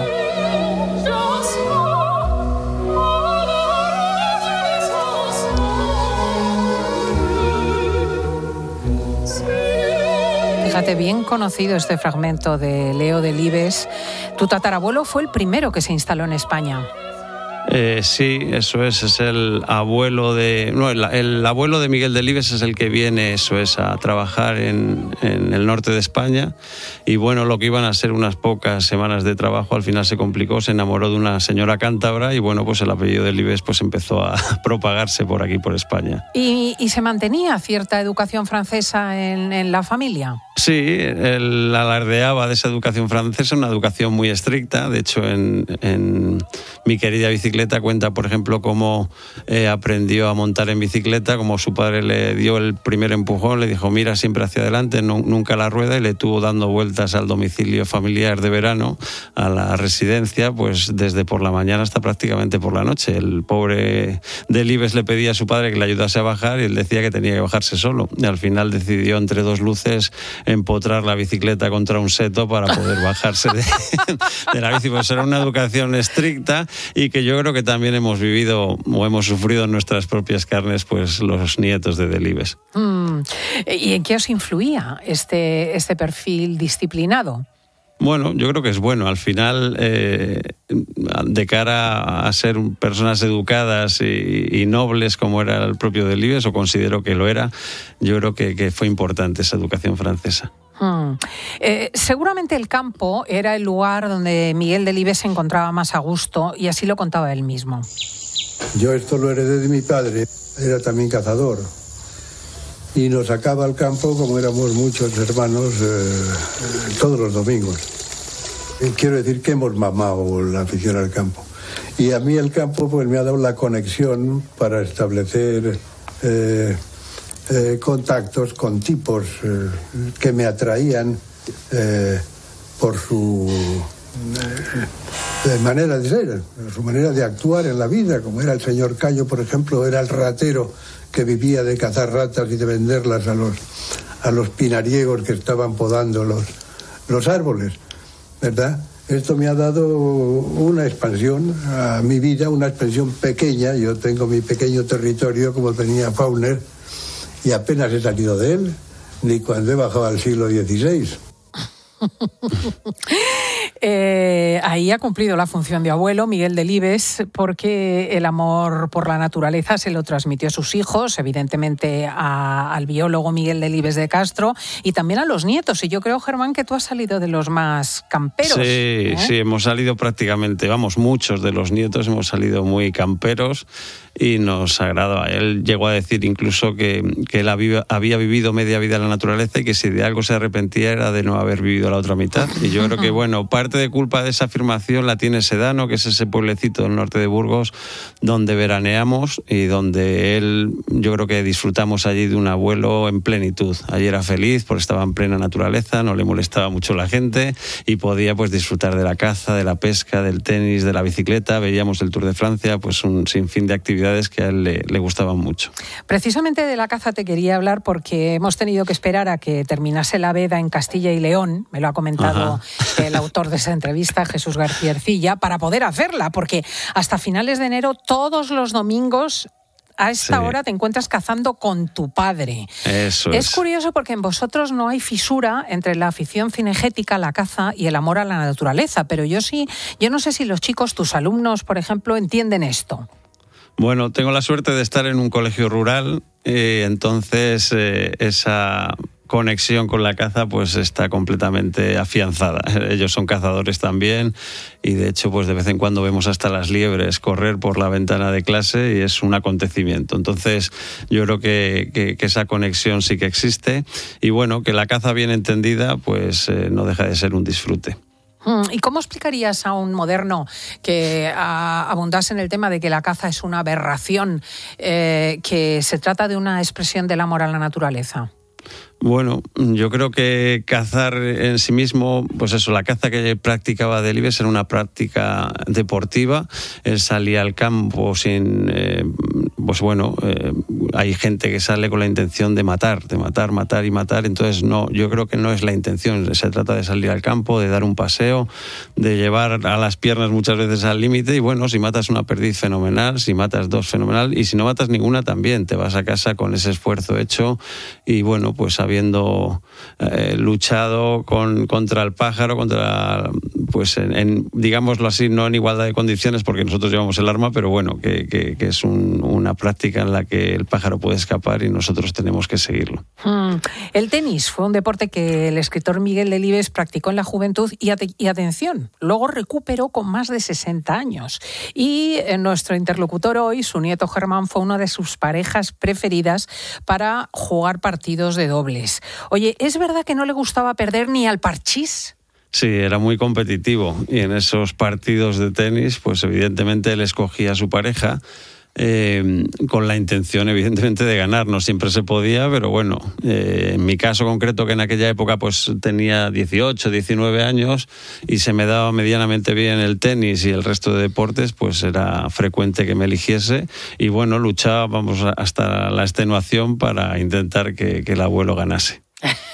Fíjate, bien conocido este fragmento de Léo Delibes. Tu tatarabuelo fue el primero que se instaló en España. Sí, eso es el abuelo de... No, el abuelo de Miguel Delibes es el que viene, a trabajar en el norte de España, y bueno, lo que iban a ser unas pocas semanas de trabajo, al final se complicó, se enamoró de una señora cántabra, y bueno, pues el apellido Delibes pues empezó a propagarse por aquí, por España. ¿Y se mantenía cierta educación francesa en la familia? Sí, él alardeaba de esa educación francesa, una educación muy estricta. De hecho, en Mi querida bicicleta cuenta, por ejemplo, cómo aprendió a montar en bicicleta, como su padre le dio el primer empujón, le dijo mira siempre hacia adelante, nunca la rueda, y le tuvo dando vueltas al domicilio familiar de verano, a la residencia, pues desde por la mañana hasta prácticamente por la noche. El pobre Delibes le pedía a su padre que le ayudase a bajar, y él decía que tenía que bajarse solo. Y al final decidió, entre dos luces, empotrar la bicicleta contra un seto para poder bajarse de la bici. Pues era una educación estricta, y que yo creo que también hemos vivido o hemos sufrido en nuestras propias carnes, pues los nietos de Delibes. ¿Y en qué os influía este perfil disciplinado? Bueno, yo creo que es bueno. Al final, de cara a ser personas educadas y nobles como era el propio Delibes, o considero que lo era, yo creo que fue importante esa educación francesa. Seguramente el campo era el lugar donde Miguel Delibes se encontraba más a gusto, y así lo contaba él mismo. Yo esto lo heredé de mi padre, era también cazador. Y nos sacaba al campo, como éramos muchos hermanos, todos los domingos. Quiero decir que hemos mamado la afición al campo. Y a mí el campo pues me ha dado la conexión para establecer contactos con tipos que me atraían por su manera de ser, su manera de actuar en la vida, como era el señor Cayo, por ejemplo, era el ratero que vivía de cazar ratas y de venderlas a los pinariegos que estaban podando los árboles, ¿verdad? Esto me ha dado una expansión a mi vida, una expansión pequeña. Yo tengo mi pequeño territorio como tenía Fauner y apenas he salido de él, ni cuando he bajado al siglo XVI. Ahí ha cumplido la función de abuelo Miguel Delibes, porque el amor por la naturaleza se lo transmitió a sus hijos, evidentemente al biólogo Miguel Delibes de Castro, y también a los nietos. Y yo creo, Germán, que tú has salido de los más camperos. Sí, hemos salido prácticamente, muchos de los nietos hemos salido muy camperos y nos agrada. Él llegó a decir incluso que él había vivido media vida en la naturaleza y que si de algo se arrepentía era de no haber vivido la otra mitad. Y yo creo que, bueno, parte de culpa de esa afirmación la tiene Sedano, que es ese pueblecito del norte de Burgos donde veraneamos y donde yo creo que disfrutamos allí de un abuelo en plenitud. Allí era feliz porque estaba en plena naturaleza, no le molestaba mucho la gente y podía pues disfrutar de la caza, de la pesca, del tenis, de la bicicleta. Veíamos el Tour de Francia, pues un sinfín de actividades que a él le gustaban mucho. Precisamente de la caza te quería hablar porque hemos tenido que esperar a que terminase la veda en Castilla y León, me lo ha comentado el autor de esa entrevista, Jesús García Ercilla, para poder hacerla, porque hasta finales de enero, todos los domingos, a esta hora te encuentras cazando con tu padre. Eso es curioso porque en vosotros no hay fisura entre la afición cinegética, la caza y el amor a la naturaleza, pero yo no sé si los chicos, tus alumnos, por ejemplo, entienden esto. Bueno, tengo la suerte de estar en un colegio rural, entonces esa conexión con la caza pues está completamente afianzada. Ellos son cazadores también y de hecho pues de vez en cuando vemos hasta las liebres correr por la ventana de clase y es un acontecimiento. Entonces yo creo que esa conexión sí que existe y bueno, que la caza bien entendida pues no deja de ser un disfrute. ¿Y cómo explicarías a un moderno que abundase en el tema de que la caza es una aberración, que se trata de una expresión del amor a la naturaleza? Bueno, yo creo que cazar en sí mismo, pues eso, la caza que practicaba Delibes era una práctica deportiva. Él salía al campo sin, hay gente que sale con la intención de matar y matar. Entonces no, yo creo que no es la intención. Se trata de salir al campo, de dar un paseo, de llevar a las piernas muchas veces al límite y bueno, si matas una perdiz fenomenal, si matas dos fenomenal y si no matas ninguna también, te vas a casa con ese esfuerzo hecho y bueno, pues habiendo luchado contra el pájaro, digámoslo así, no en igualdad de condiciones porque nosotros llevamos el arma, pero bueno, que es una práctica en la que el pájaro puede escapar y nosotros tenemos que seguirlo. El tenis fue un deporte que el escritor Miguel Delibes practicó en la juventud y atención, luego recuperó con más de 60 años. Y nuestro interlocutor hoy, su nieto Germán, fue una de sus parejas preferidas para jugar partidos de dobles. Oye, ¿es verdad que no le gustaba perder ni al parchís? Sí, era muy competitivo y en esos partidos de tenis, pues evidentemente él escogía a su pareja con la intención evidentemente de ganar. No siempre se podía, pero bueno, en mi caso concreto, que en aquella época pues tenía 18, 19 años y se me daba medianamente bien el tenis y el resto de deportes, pues era frecuente que me eligiese y bueno, luchábamos hasta la extenuación para intentar que el abuelo ganase.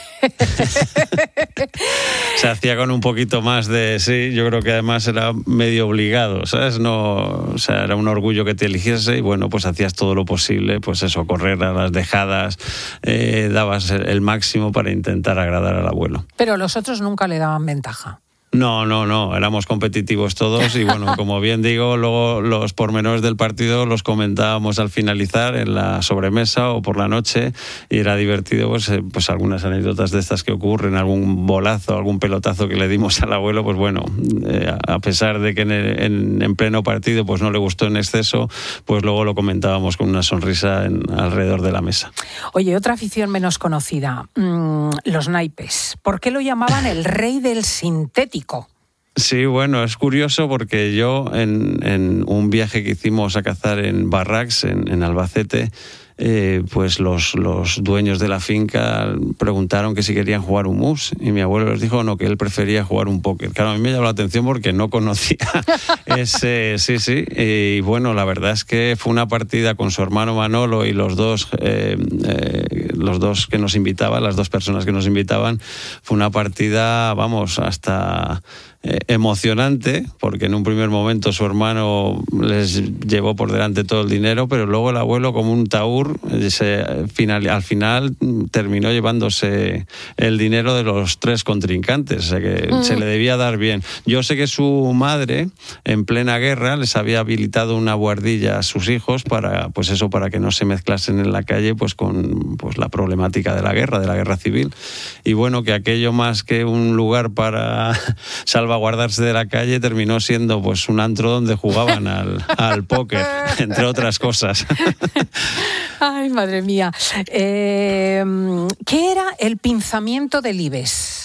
Se hacía con un poquito más de... Sí, yo creo que además era medio obligado, ¿sabes? No, o sea, era un orgullo que te eligiese y bueno, pues hacías todo lo posible, pues eso, correr a las dejadas, dabas el máximo para intentar agradar al abuelo. Pero los otros nunca le daban ventaja. No, éramos competitivos todos y bueno, como bien digo, luego los pormenores del partido los comentábamos al finalizar en la sobremesa o por la noche y era divertido pues algunas anécdotas de estas que ocurren, algún bolazo, algún pelotazo que le dimos al abuelo, pues bueno, a pesar de que en pleno partido pues no le gustó en exceso, pues luego lo comentábamos con una sonrisa alrededor de la mesa. Oye, otra afición menos conocida, los naipes. ¿Por qué lo llamaban el rey del sintético? Sí, bueno, es curioso porque yo en un viaje que hicimos a cazar en Barracks, en Albacete, pues los dueños de la finca preguntaron que si querían jugar un mus y mi abuelo les dijo que él prefería jugar un póker. Claro, a mí me llamó la atención porque no conocía ese, sí. Y bueno, la verdad es que fue una partida con su hermano Manolo y los dos que nos invitaban, las dos personas que nos invitaban, fue una partida, vamos, hasta emocionante, porque en un primer momento su hermano les llevó por delante todo el dinero, pero luego el abuelo, como un tahúr, al final terminó llevándose el dinero de los tres contrincantes, o sea que se le debía dar bien. Yo sé que su madre, en plena guerra, les había habilitado una buhardilla a sus hijos para que no se mezclasen en la calle pues con la problemática de la guerra civil. Y bueno, que aquello más que un lugar para salvaguardarse de la calle terminó siendo pues un antro donde jugaban al póker, entre otras cosas. Ay, madre mía. ¿Qué era el pinzamiento del IBES?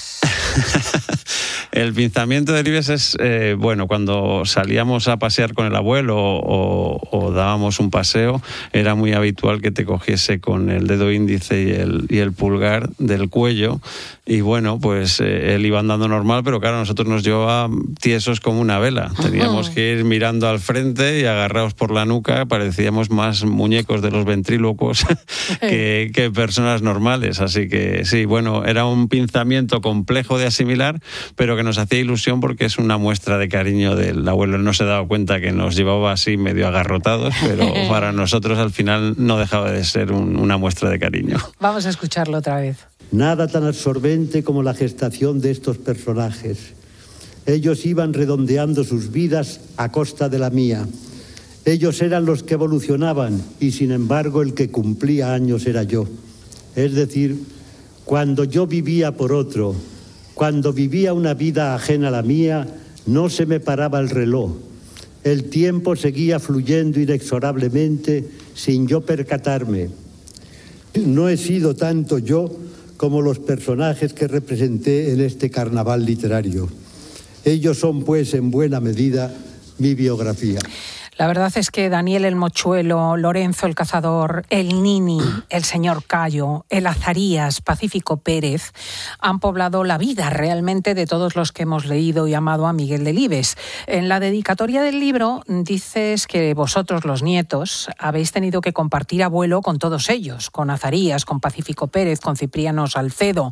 El pinzamiento del IBES es, cuando salíamos a pasear con el abuelo o dábamos un paseo, era muy habitual que te cogiese con el dedo índice y el pulgar del cuello y bueno, pues él iba andando normal, pero claro, nosotros nos llevaba tiesos como una vela. Teníamos que ir mirando al frente y agarrados por la nuca, parecíamos más muñecos de los ventrílocos que personas normales. Así que sí, bueno, era un pinzamiento complejo de asimilar, pero que nos hacía ilusión porque es una muestra de cariño del abuelo. Él no se daba cuenta que nos llevaba así medio agarrotados, pero para nosotros al final no dejaba de ser una muestra de cariño. Vamos a escucharlo otra vez. Nada tan absorbente como la gestación de estos personajes. Ellos iban redondeando sus vidas a costa de la mía. Ellos eran los que evolucionaban y sin embargo el que cumplía años era yo. Es decir, cuando yo vivía por otro, cuando vivía una vida ajena a la mía, no se me paraba el reloj. El tiempo seguía fluyendo inexorablemente sin yo percatarme. No he sido tanto yo como los personajes que representé en este carnaval literario. Ellos son, pues, en buena medida, mi biografía. La verdad es que Daniel el Mochuelo, Lorenzo el Cazador, el Nini, el señor Cayo, el Azarías, Pacífico Pérez, han poblado la vida realmente de todos los que hemos leído y amado a Miguel Delibes. En la dedicatoria del libro dices que vosotros, los nietos, habéis tenido que compartir abuelo con todos ellos, con Azarías, con Pacífico Pérez, con Cipriano Salcedo.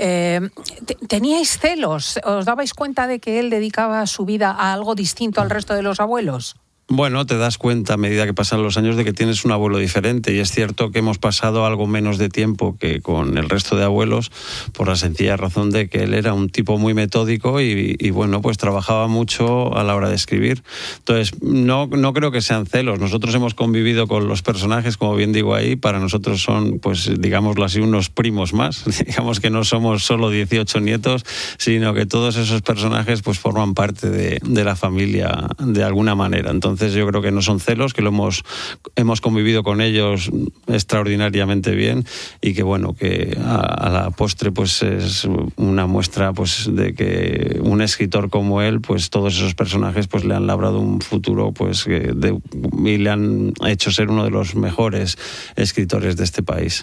¿Teníais celos? ¿Os dabais cuenta de que él dedicaba su vida a algo distinto al resto de los abuelos? Bueno, te das cuenta a medida que pasan los años de que tienes un abuelo diferente y es cierto que hemos pasado algo menos de tiempo que con el resto de abuelos por la sencilla razón de que él era un tipo muy metódico y bueno, pues trabajaba mucho a la hora de escribir. Entonces, no creo que sean celos. Nosotros hemos convivido con los personajes, como bien digo ahí, para nosotros son, pues digámoslo así, unos primos más. Digamos que no somos solo 18 nietos, sino que todos esos personajes pues forman parte de la familia de alguna manera. Entonces, yo creo que no son celos, que hemos convivido con ellos extraordinariamente bien y que bueno, que a la postre pues es una muestra pues de que un escritor como él, pues todos esos personajes pues le han labrado un futuro pues y le han hecho ser uno de los mejores escritores de este país.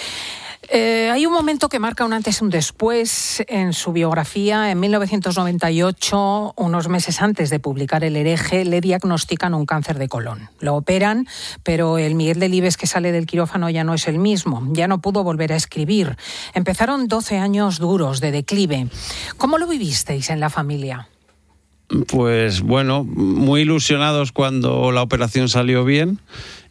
Hay un momento que marca un antes y un después en su biografía. En 1998, unos meses antes de publicar El hereje, le diagnostican un cáncer de colon. Lo operan, pero el Miguel Delibes que sale del quirófano ya no es el mismo. Ya no pudo volver a escribir. Empezaron 12 años duros de declive. ¿Cómo lo vivisteis en la familia? Pues bueno, muy ilusionados cuando la operación salió bien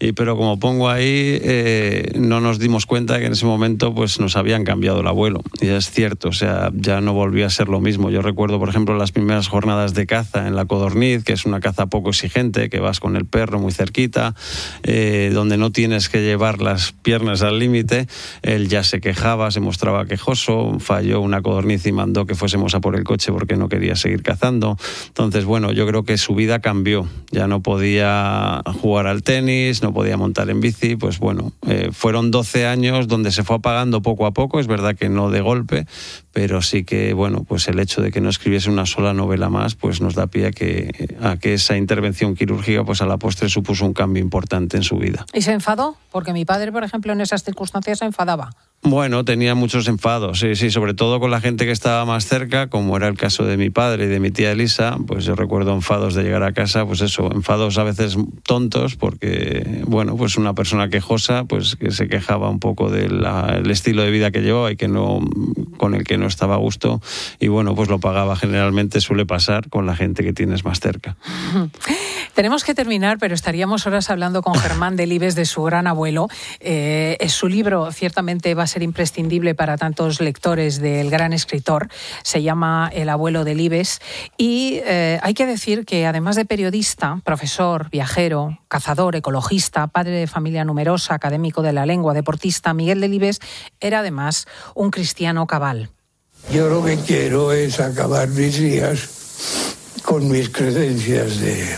pero como pongo ahí, no nos dimos cuenta que en ese momento pues nos habían cambiado el abuelo. Y es cierto, o sea, ya no volvía a ser lo mismo. Yo recuerdo, por ejemplo, las primeras jornadas de caza en la Codorniz, que es una caza poco exigente, que vas con el perro muy cerquita, donde no tienes que llevar las piernas al límite. Él ya se quejaba, se mostraba quejoso, falló una codorniz y mandó que fuésemos a por el coche porque no quería seguir cazando. Entonces, bueno, yo creo que su vida cambió. Ya no podía jugar al tenis, no podía montar en bici. Pues bueno, fueron 12 años donde se fue apagando poco a poco. Es verdad que no de golpe, pero sí que, bueno, pues el hecho de que no escribiese una sola novela más, pues nos da pie a que esa intervención quirúrgica, pues a la postre supuso un cambio importante en su vida. ¿Y se enfadó? Porque mi padre, por ejemplo, en esas circunstancias se enfadaba. Bueno, tenía muchos enfados, sí, sobre todo con la gente que estaba más cerca, como era el caso de mi padre y de mi tía Elisa. Pues yo recuerdo enfados de llegar a casa, pues eso, enfados a veces tontos, porque, bueno, pues una persona quejosa, pues que se quejaba un poco del estilo de vida que llevaba y con el que no estaba a gusto, y bueno, pues lo pagaba. Generalmente suele pasar con la gente que tienes más cerca. Tenemos que terminar, pero estaríamos horas hablando con Germán Delibes de su gran abuelo. Su libro ciertamente va a ser imprescindible para tantos lectores del gran escritor. Se llama El abuelo Delibes y hay que decir que además de periodista, profesor, viajero, cazador, ecologista, padre de familia numerosa, académico de la lengua, deportista, Miguel Delibes era además un cristiano cabal. Yo lo que quiero es acabar mis días con mis creencias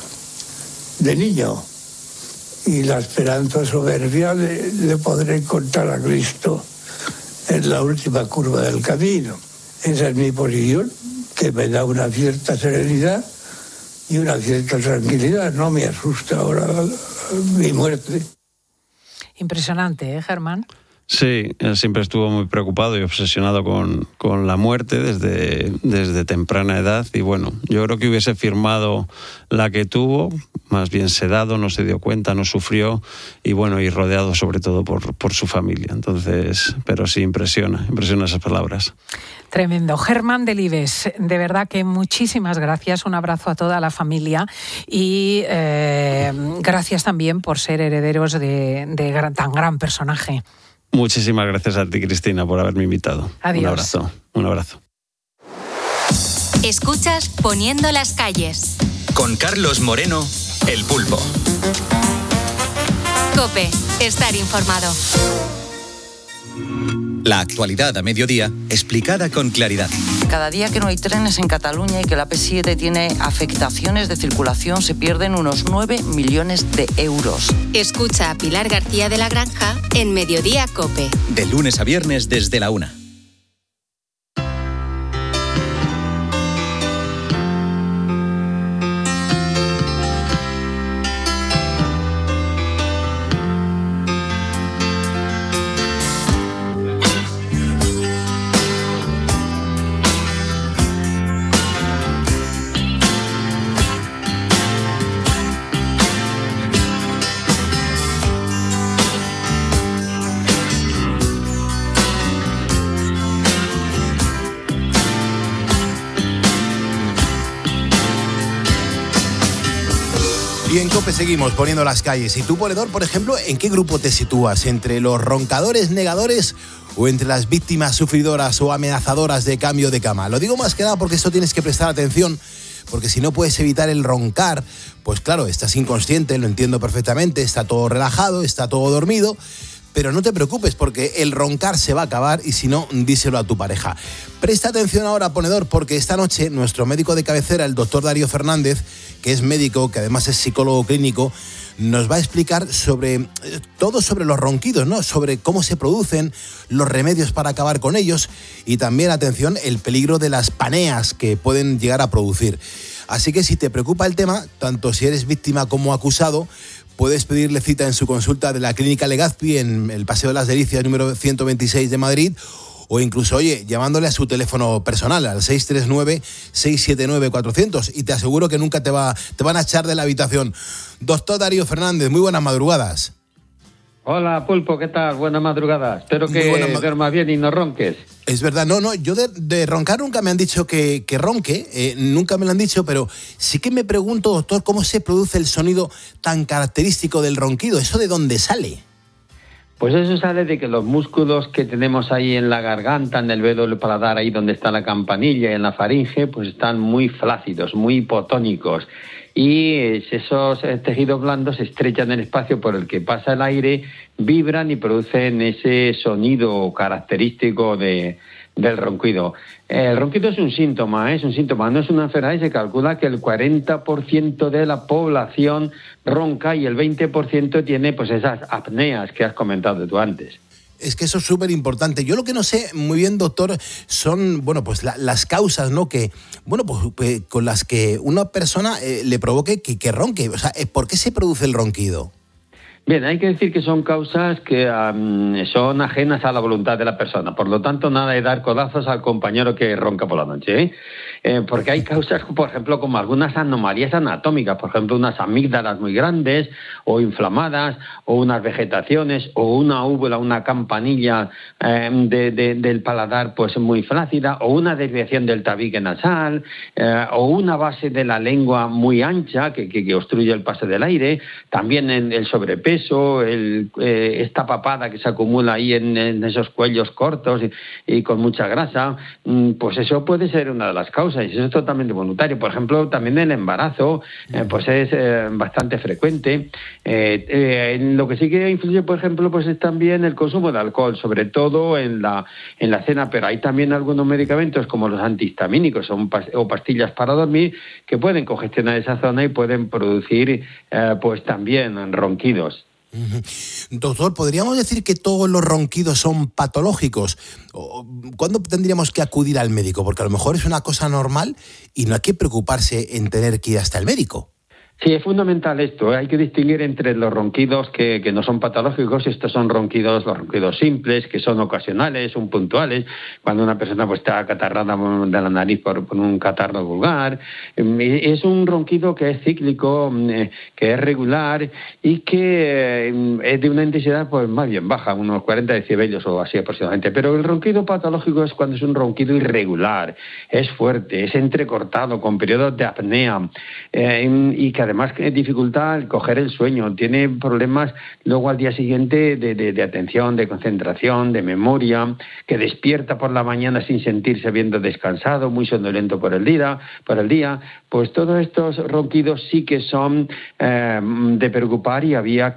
de niño y la esperanza soberbia de poder encontrar a Cristo en la última curva del camino. Esa es mi posición, que me da una cierta serenidad y una cierta tranquilidad. No me asusta ahora mi muerte. Impresionante, ¿eh, Germán? Sí, él siempre estuvo muy preocupado y obsesionado con la muerte desde temprana edad, y bueno, yo creo que hubiese firmado la que tuvo, más bien sedado, no se dio cuenta, no sufrió, y bueno, y rodeado sobre todo por su familia. Entonces, pero sí, impresiona esas palabras. Tremendo. Germán Delibes, de verdad que muchísimas gracias, un abrazo a toda la familia y gracias también por ser herederos de tan gran personaje. Muchísimas gracias a ti, Cristina, por haberme invitado. Adiós. Un abrazo. Escuchas Poniendo las calles. Con Carlos Moreno, El Pulpo. COPE, estar informado. La actualidad a mediodía, explicada con claridad. Cada día que no hay trenes en Cataluña y que la P7 tiene afectaciones de circulación, se pierden unos 9 millones de euros. Escucha a Pilar García de la Granja en Mediodía COPE. De lunes a viernes desde la 1. Y en COPE seguimos poniendo las calles. Y tú, ponedor, por ejemplo, ¿en qué grupo te sitúas? ¿Entre los roncadores negadores o entre las víctimas sufridoras o amenazadoras de cambio de cama? Lo digo más que nada porque esto tienes que prestar atención, porque si no puedes evitar el roncar, pues claro, estás inconsciente, lo entiendo perfectamente, está todo relajado, está todo dormido, pero no te preocupes porque el roncar se va a acabar y si no, díselo a tu pareja. Presta atención ahora, ponedor, porque esta noche nuestro médico de cabecera, el doctor Darío Fernández, que es médico, que además es psicólogo clínico, nos va a explicar todo sobre los ronquidos, ¿no? Sobre cómo se producen, los remedios para acabar con ellos y también, atención, el peligro de las paneas que pueden llegar a producir. Así que si te preocupa el tema, tanto si eres víctima como acusado, puedes pedirle cita en su consulta de la Clínica Legazpi en el Paseo de las Delicias número 126 de Madrid, o incluso, oye, llamándole a su teléfono personal al 639-679-400 y te aseguro que nunca te van a echar de la habitación. Doctor Darío Fernández, muy buenas madrugadas. Hola, Pulpo, ¿qué tal? Buena madrugada. Espero que duermas bien y no ronques. Es verdad, no, yo de roncar nunca me han dicho que ronque, nunca me lo han dicho, pero sí que me pregunto, doctor, ¿cómo se produce el sonido tan característico del ronquido? ¿Eso de dónde sale? Pues eso sale de que los músculos que tenemos ahí en la garganta, en el velo del paladar, ahí donde está la campanilla y en la faringe, pues están muy flácidos, muy hipotónicos. Y esos tejidos blandos se estrechan en el espacio por el que pasa el aire, vibran y producen ese sonido característico del ronquido. El ronquido es un síntoma, no es una enfermedad, y se calcula que el 40% de la población ronca y el 20% tiene pues esas apneas que has comentado tú antes. Es que eso es súper importante. Yo lo que no sé muy bien, doctor, son, bueno, pues las causas, ¿no? Que, bueno, pues con las que una persona le provoque que ronque. O sea, ¿por qué se produce el ronquido? Bien, hay que decir que son causas que son ajenas a la voluntad de la persona. Por lo tanto, nada de dar codazos al compañero que ronca por la noche, porque hay causas, por ejemplo, como algunas anomalías anatómicas, por ejemplo, unas amígdalas muy grandes o inflamadas, o unas vegetaciones, o una úvula, una campanilla del paladar pues muy flácida, o una desviación del tabique nasal, o una base de la lengua muy ancha que obstruye el paso del aire, también el sobrepeso, esta papada que se acumula ahí en esos cuellos cortos y con mucha grasa, pues eso puede ser una de las causas, y eso es totalmente voluntario. Por ejemplo, también el embarazo pues es bastante frecuente. Lo que sí que influye, por ejemplo, pues es también el consumo de alcohol, sobre todo en la cena, pero hay también algunos medicamentos como los antihistamínicos o pastillas para dormir que pueden congestionar esa zona y pueden producir pues también ronquidos. Doctor, ¿podríamos decir que todos los ronquidos son patológicos? ¿Cuándo tendríamos que acudir al médico? Porque a lo mejor es una cosa normal y no hay que preocuparse en tener que ir hasta el médico. Sí, es fundamental esto. Hay que distinguir entre los ronquidos que no son patológicos. Estos son los ronquidos simples, que son ocasionales, son puntuales, cuando una persona pues está acatarrada de la nariz por un catarro vulgar. Es un ronquido que es cíclico, que es regular y que es de una intensidad pues más bien baja, unos 40 decibelios o así aproximadamente. Pero el ronquido patológico es cuando es un ronquido irregular, es fuerte, es entrecortado, con periodos de apnea y que además que dificulta el coger el sueño, tiene problemas luego al día siguiente de atención, de concentración, de memoria, que despierta por la mañana sin sentirse habiendo descansado, muy somnoliento por el día, pues todos estos ronquidos sí que son de preocupar y había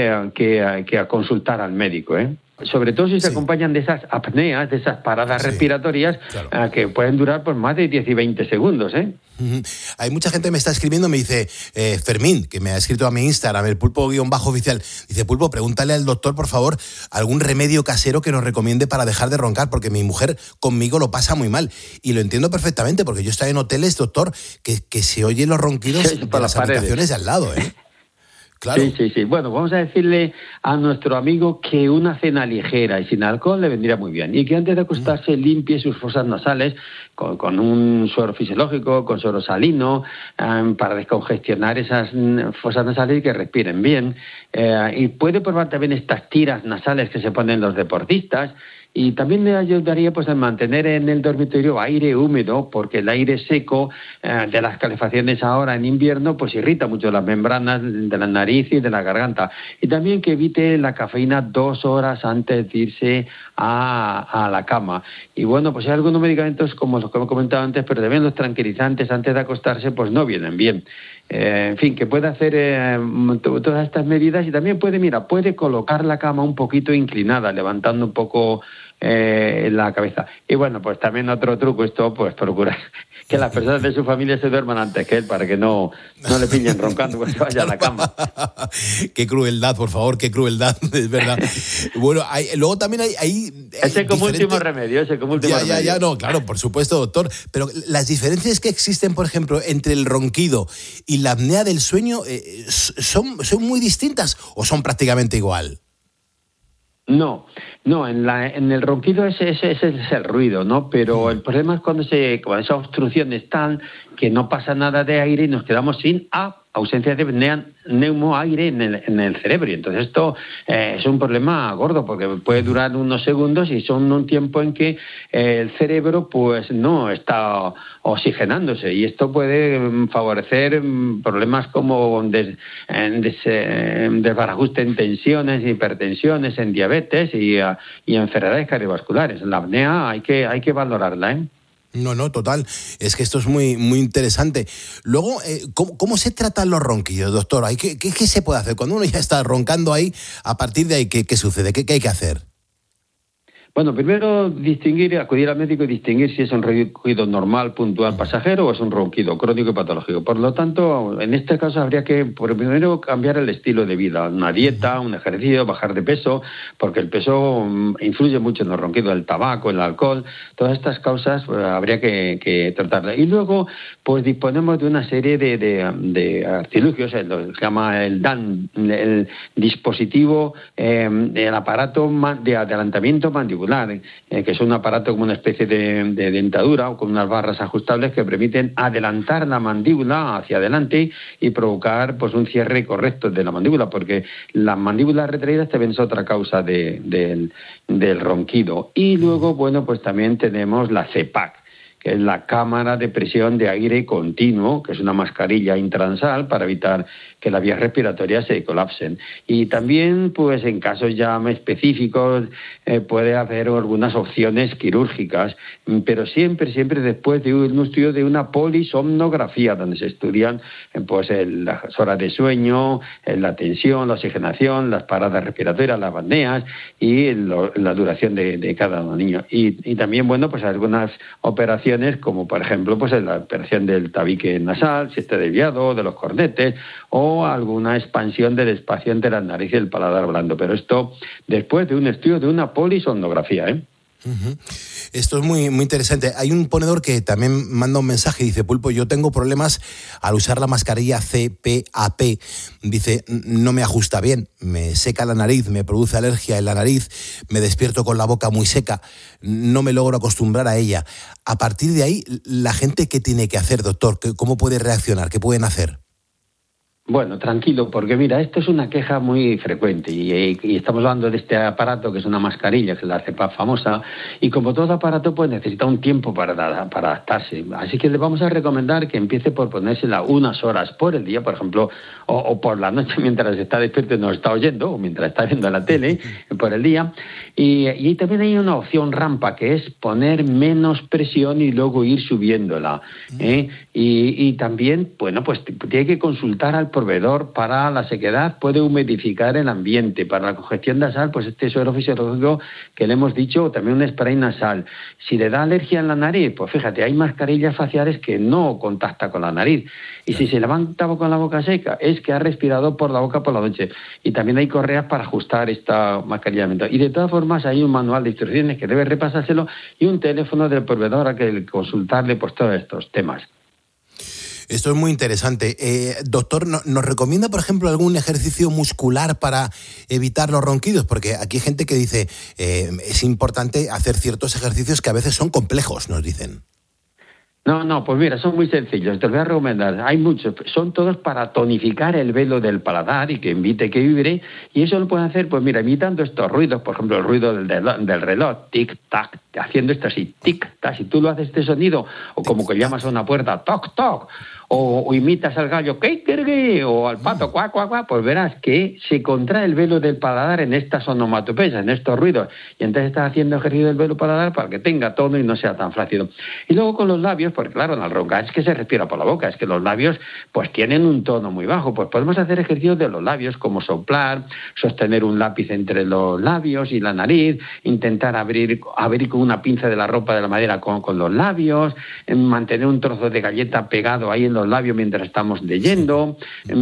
que consultar al médico, Sobre todo si se acompañan de esas apneas, de esas paradas respiratorias, claro, que pueden durar pues más de 10 y 20 segundos, Hay mucha gente que me está escribiendo, me dice, Fermín, que me ha escrito a mi Instagram, el Pulpo_oficial, dice, Pulpo, pregúntale al doctor, por favor, algún remedio casero que nos recomiende para dejar de roncar, porque mi mujer conmigo lo pasa muy mal. Y lo entiendo perfectamente, porque yo estoy en hoteles, doctor, que se oyen los ronquidos de las habitaciones de al lado, Claro. Sí. Bueno, vamos a decirle a nuestro amigo que una cena ligera y sin alcohol le vendría muy bien. Y que antes de acostarse limpie sus fosas nasales con un suero fisiológico, con suero salino, para descongestionar esas fosas nasales y que respiren bien. Y puede probar también estas tiras nasales que se ponen los deportistas. Y también le ayudaría pues a mantener en el dormitorio aire húmedo, porque el aire seco de las calefacciones ahora en invierno pues irrita mucho las membranas de la nariz y de la garganta. Y también que evite la cafeína 2 horas antes de irse a la cama. Y bueno, pues hay algunos medicamentos como los que hemos comentado antes, pero también los tranquilizantes antes de acostarse pues no vienen bien. En fin, que puede hacer todas estas medidas y también puede colocar la cama un poquito inclinada, levantando un poco la cabeza. Y bueno, pues también otro truco, esto pues procurar que las personas de su familia se duerman antes que él para que no le pillen roncando cuando vaya a la cama. Qué crueldad, por favor, qué crueldad, es verdad. Bueno, luego también hay ese como último remedio, Ya, no, claro, por supuesto, doctor, pero las diferencias que existen, por ejemplo, entre el ronquido y la apnea del sueño, ¿son muy distintas o son prácticamente igual? No, en el ronquido ese es el ruido, ¿no? Pero el problema es cuando esa obstrucción es tal que no pasa nada de aire y nos quedamos sin ausencia de neumoaire en el cerebro. Y entonces esto es un problema gordo porque puede durar unos segundos y son un tiempo en que el cerebro pues no está oxigenándose, y esto puede favorecer problemas como desbarajuste en tensiones, hipertensiones, en diabetes y enfermedades cardiovasculares. La apnea hay que valorarla, ¿eh? No, total. Es que esto es muy, muy interesante. Luego, ¿cómo se tratan los ronquidos, doctor? ¿Qué se puede hacer? Cuando uno ya está roncando ahí, a partir de ahí, ¿qué sucede? ¿Qué hay que hacer? Bueno, primero acudir al médico y distinguir si es un ronquido normal, puntual, pasajero, o es un ronquido crónico y patológico. Por lo tanto, en este caso habría que primero cambiar el estilo de vida, una dieta, un ejercicio, bajar de peso, porque el peso influye mucho en los ronquidos, el tabaco, el alcohol, todas estas causas habría que tratarlas. Y luego, pues disponemos de una serie de artilugios, lo que se llama el DAN, el dispositivo, el aparato de adelantamiento mandibular, que es un aparato como una especie de dentadura o con unas barras ajustables que permiten adelantar la mandíbula hacia adelante y provocar pues un cierre correcto de la mandíbula, porque las mandíbulas retraídas también es otra causa del ronquido. Y luego, bueno, pues también tenemos la CPAP, que es la cámara de presión de aire continuo, que es una mascarilla intranasal para evitar que las vías respiratorias se colapsen. Y también, pues en casos ya más específicos, puede haber algunas opciones quirúrgicas, pero siempre después de un estudio de una polisomnografía, donde se estudian pues las horas de sueño, la tensión, la oxigenación, las paradas respiratorias, las apneas y la duración de cada niño. Y también, bueno, pues algunas operaciones como por ejemplo pues la operación del tabique nasal, si está desviado, de los cornetes, o alguna expansión del espacio entre la nariz y el paladar blando. Pero esto después de un estudio de una polisomnografía, ¿eh? Uh-huh. Esto es muy, muy interesante. Hay un ponedor que también manda un mensaje y dice: Pulpo, yo tengo problemas al usar la mascarilla CPAP. Dice, no me ajusta bien, me seca la nariz, me produce alergia en la nariz, me despierto con la boca muy seca, no me logro acostumbrar a ella. A partir de ahí, ¿la gente qué tiene que hacer, doctor? ¿Cómo puede reaccionar? ¿Qué pueden hacer? Bueno, tranquilo, porque mira, esto es una queja muy frecuente y estamos hablando de este aparato que es una mascarilla, que es la CPAP famosa, y como todo aparato pues necesita un tiempo para adaptarse. Así que le vamos a recomendar que empiece por ponérsela unas horas por el día, por ejemplo, o por la noche mientras está despierto y nos está oyendo, o mientras está viendo la tele por el día. Y también hay una opción rampa, que es poner menos presión y luego ir subiéndola. Y también, bueno, pues tiene que consultar al proveedor para la sequedad, puede humidificar el ambiente. Para la congestión nasal, pues este suero fisiológico que le hemos dicho, o también un spray nasal. Si le da alergia en la nariz, pues fíjate, hay mascarillas faciales que no contactan con la nariz. Y si se levanta con la boca seca, es que ha respirado por la boca por la noche. Y también hay correas para ajustar esta mascarilla. Y de todas formas hay un manual de instrucciones que debe repasárselo y un teléfono del proveedor a que consultarle pues todos estos temas. Esto es muy interesante. Doctor, ¿nos recomienda, por ejemplo, algún ejercicio muscular para evitar los ronquidos? Porque aquí hay gente que dice es importante hacer ciertos ejercicios que a veces son complejos, nos dicen. No, pues mira, son muy sencillos, te los voy a recomendar. Hay muchos, son todos para tonificar el velo del paladar y que evite que vibre, y eso lo pueden hacer, pues mira, imitando estos ruidos, por ejemplo, el ruido del reloj, tic-tac, haciendo esto así, tic-tac, si tú lo haces este sonido, o como que llamas a una puerta, toc-toc, o imitas al gallo, o al pato, cuac, cuac, cuac, pues verás que se contrae el velo del paladar en estas onomatopeyas, en estos ruidos, y entonces estás haciendo ejercicio del velo paladar para que tenga tono y no sea tan flácido. Y luego con los labios, porque claro, en el roncar es que se respira por la boca, es que los labios pues tienen un tono muy bajo, pues podemos hacer ejercicios de los labios, como soplar, sostener un lápiz entre los labios y la nariz, intentar abrir con una pinza de la ropa de la madera con los labios, mantener un trozo de galleta pegado ahí en los labios mientras estamos leyendo,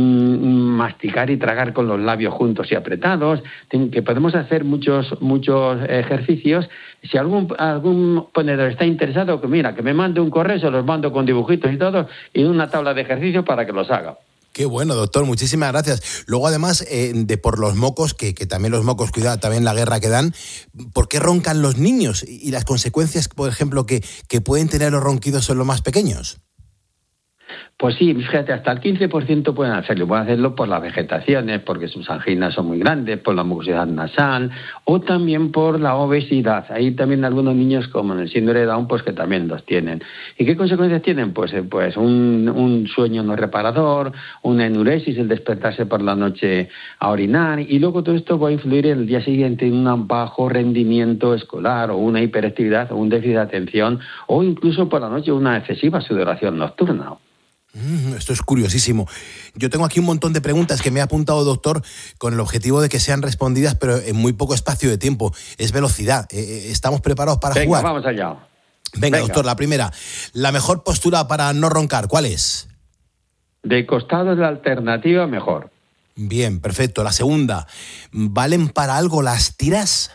masticar y tragar con los labios juntos y apretados, que podemos hacer muchos ejercicios. Si algún ponedor está interesado, que mira, que me mande un correo, se los mando con dibujitos y todo, y una tabla de ejercicios para que los haga. Qué bueno, doctor, muchísimas gracias. Luego, además, de por los mocos, que también los mocos, cuidado, también la guerra que dan, ¿por qué roncan los niños? Y las consecuencias, por ejemplo, que pueden tener los ronquidos en los más pequeños. Pues sí, fíjate, hasta el 15% pueden hacerlo. Pueden hacerlo por las vegetaciones, porque sus anginas son muy grandes, por la mucosidad nasal o también por la obesidad. Hay también algunos niños como en el síndrome de Down, pues que también los tienen. ¿Y qué consecuencias tienen? Pues un sueño no reparador, una enuresis, el despertarse por la noche a orinar, y luego todo esto va a influir el día siguiente en un bajo rendimiento escolar o una hiperactividad o un déficit de atención o incluso por la noche una excesiva sudoración nocturna. Esto es curiosísimo. Yo tengo aquí un montón de preguntas que me ha apuntado, doctor, con el objetivo de que sean respondidas, pero en muy poco espacio de tiempo. Es velocidad. ¿Estamos preparados para jugar? Venga, vamos allá. Venga, doctor, la primera. La mejor postura para no roncar, ¿cuál es? De costado es la alternativa mejor. Bien, perfecto. La segunda. ¿Valen para algo las tiras?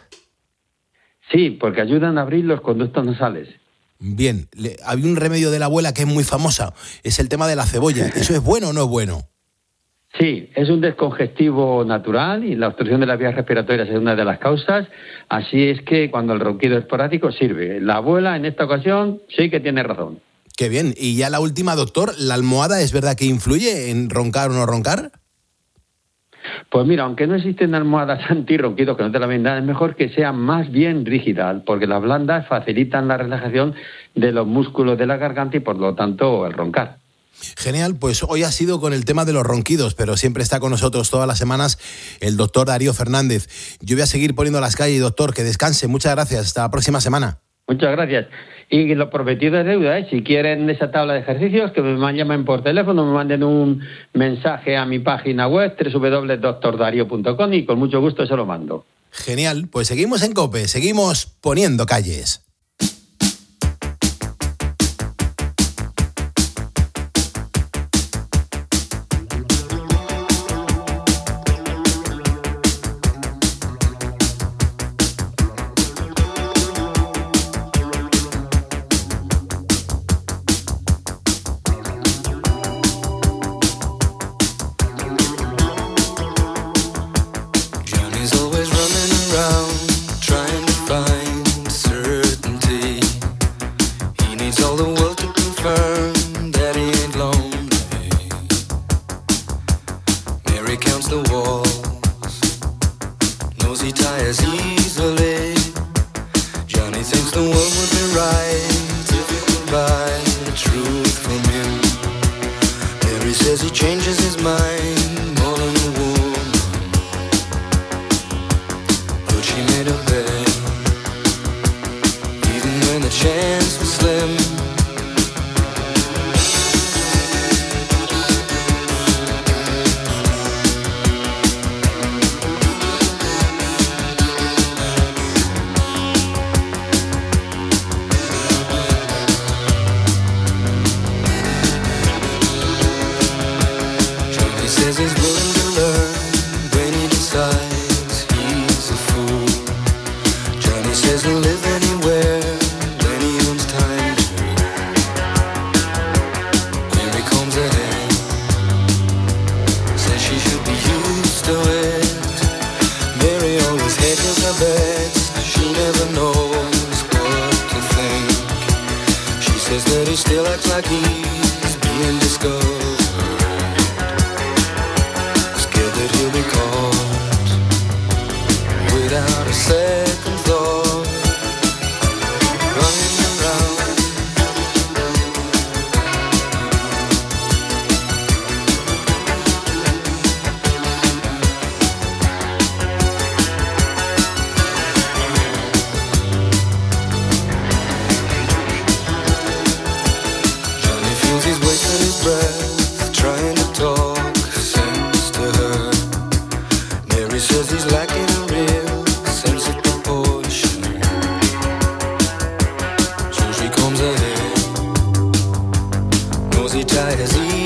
Sí, porque ayudan a abrir los conductos nasales. Bien, había un remedio de la abuela que es muy famosa, es el tema de la cebolla. ¿Eso es bueno o no es bueno? Sí, es un descongestivo natural y la obstrucción de las vías respiratorias es una de las causas, así es que cuando el ronquido esporádico sirve. La abuela en esta ocasión sí que tiene razón. Qué bien. Y ya la última, doctor, ¿la almohada es verdad que influye en roncar o no roncar? Pues mira, aunque no existen almohadas antirronquidos que no te la vendan, es mejor que sea más bien rígida, porque las blandas facilitan la relajación de los músculos de la garganta y por lo tanto el roncar. Genial, pues hoy ha sido con el tema de los ronquidos, pero siempre está con nosotros todas las semanas el doctor Darío Fernández. Yo voy a seguir poniendo las calles, doctor, que descanse. Muchas gracias, hasta la próxima semana. Muchas gracias. Y lo prometido es deuda, Si quieren esa tabla de ejercicios, que me llamen por teléfono, me manden un mensaje a mi página web, www.drdario.com, y con mucho gusto se lo mando. Genial, pues seguimos en COPE, seguimos poniendo calles. As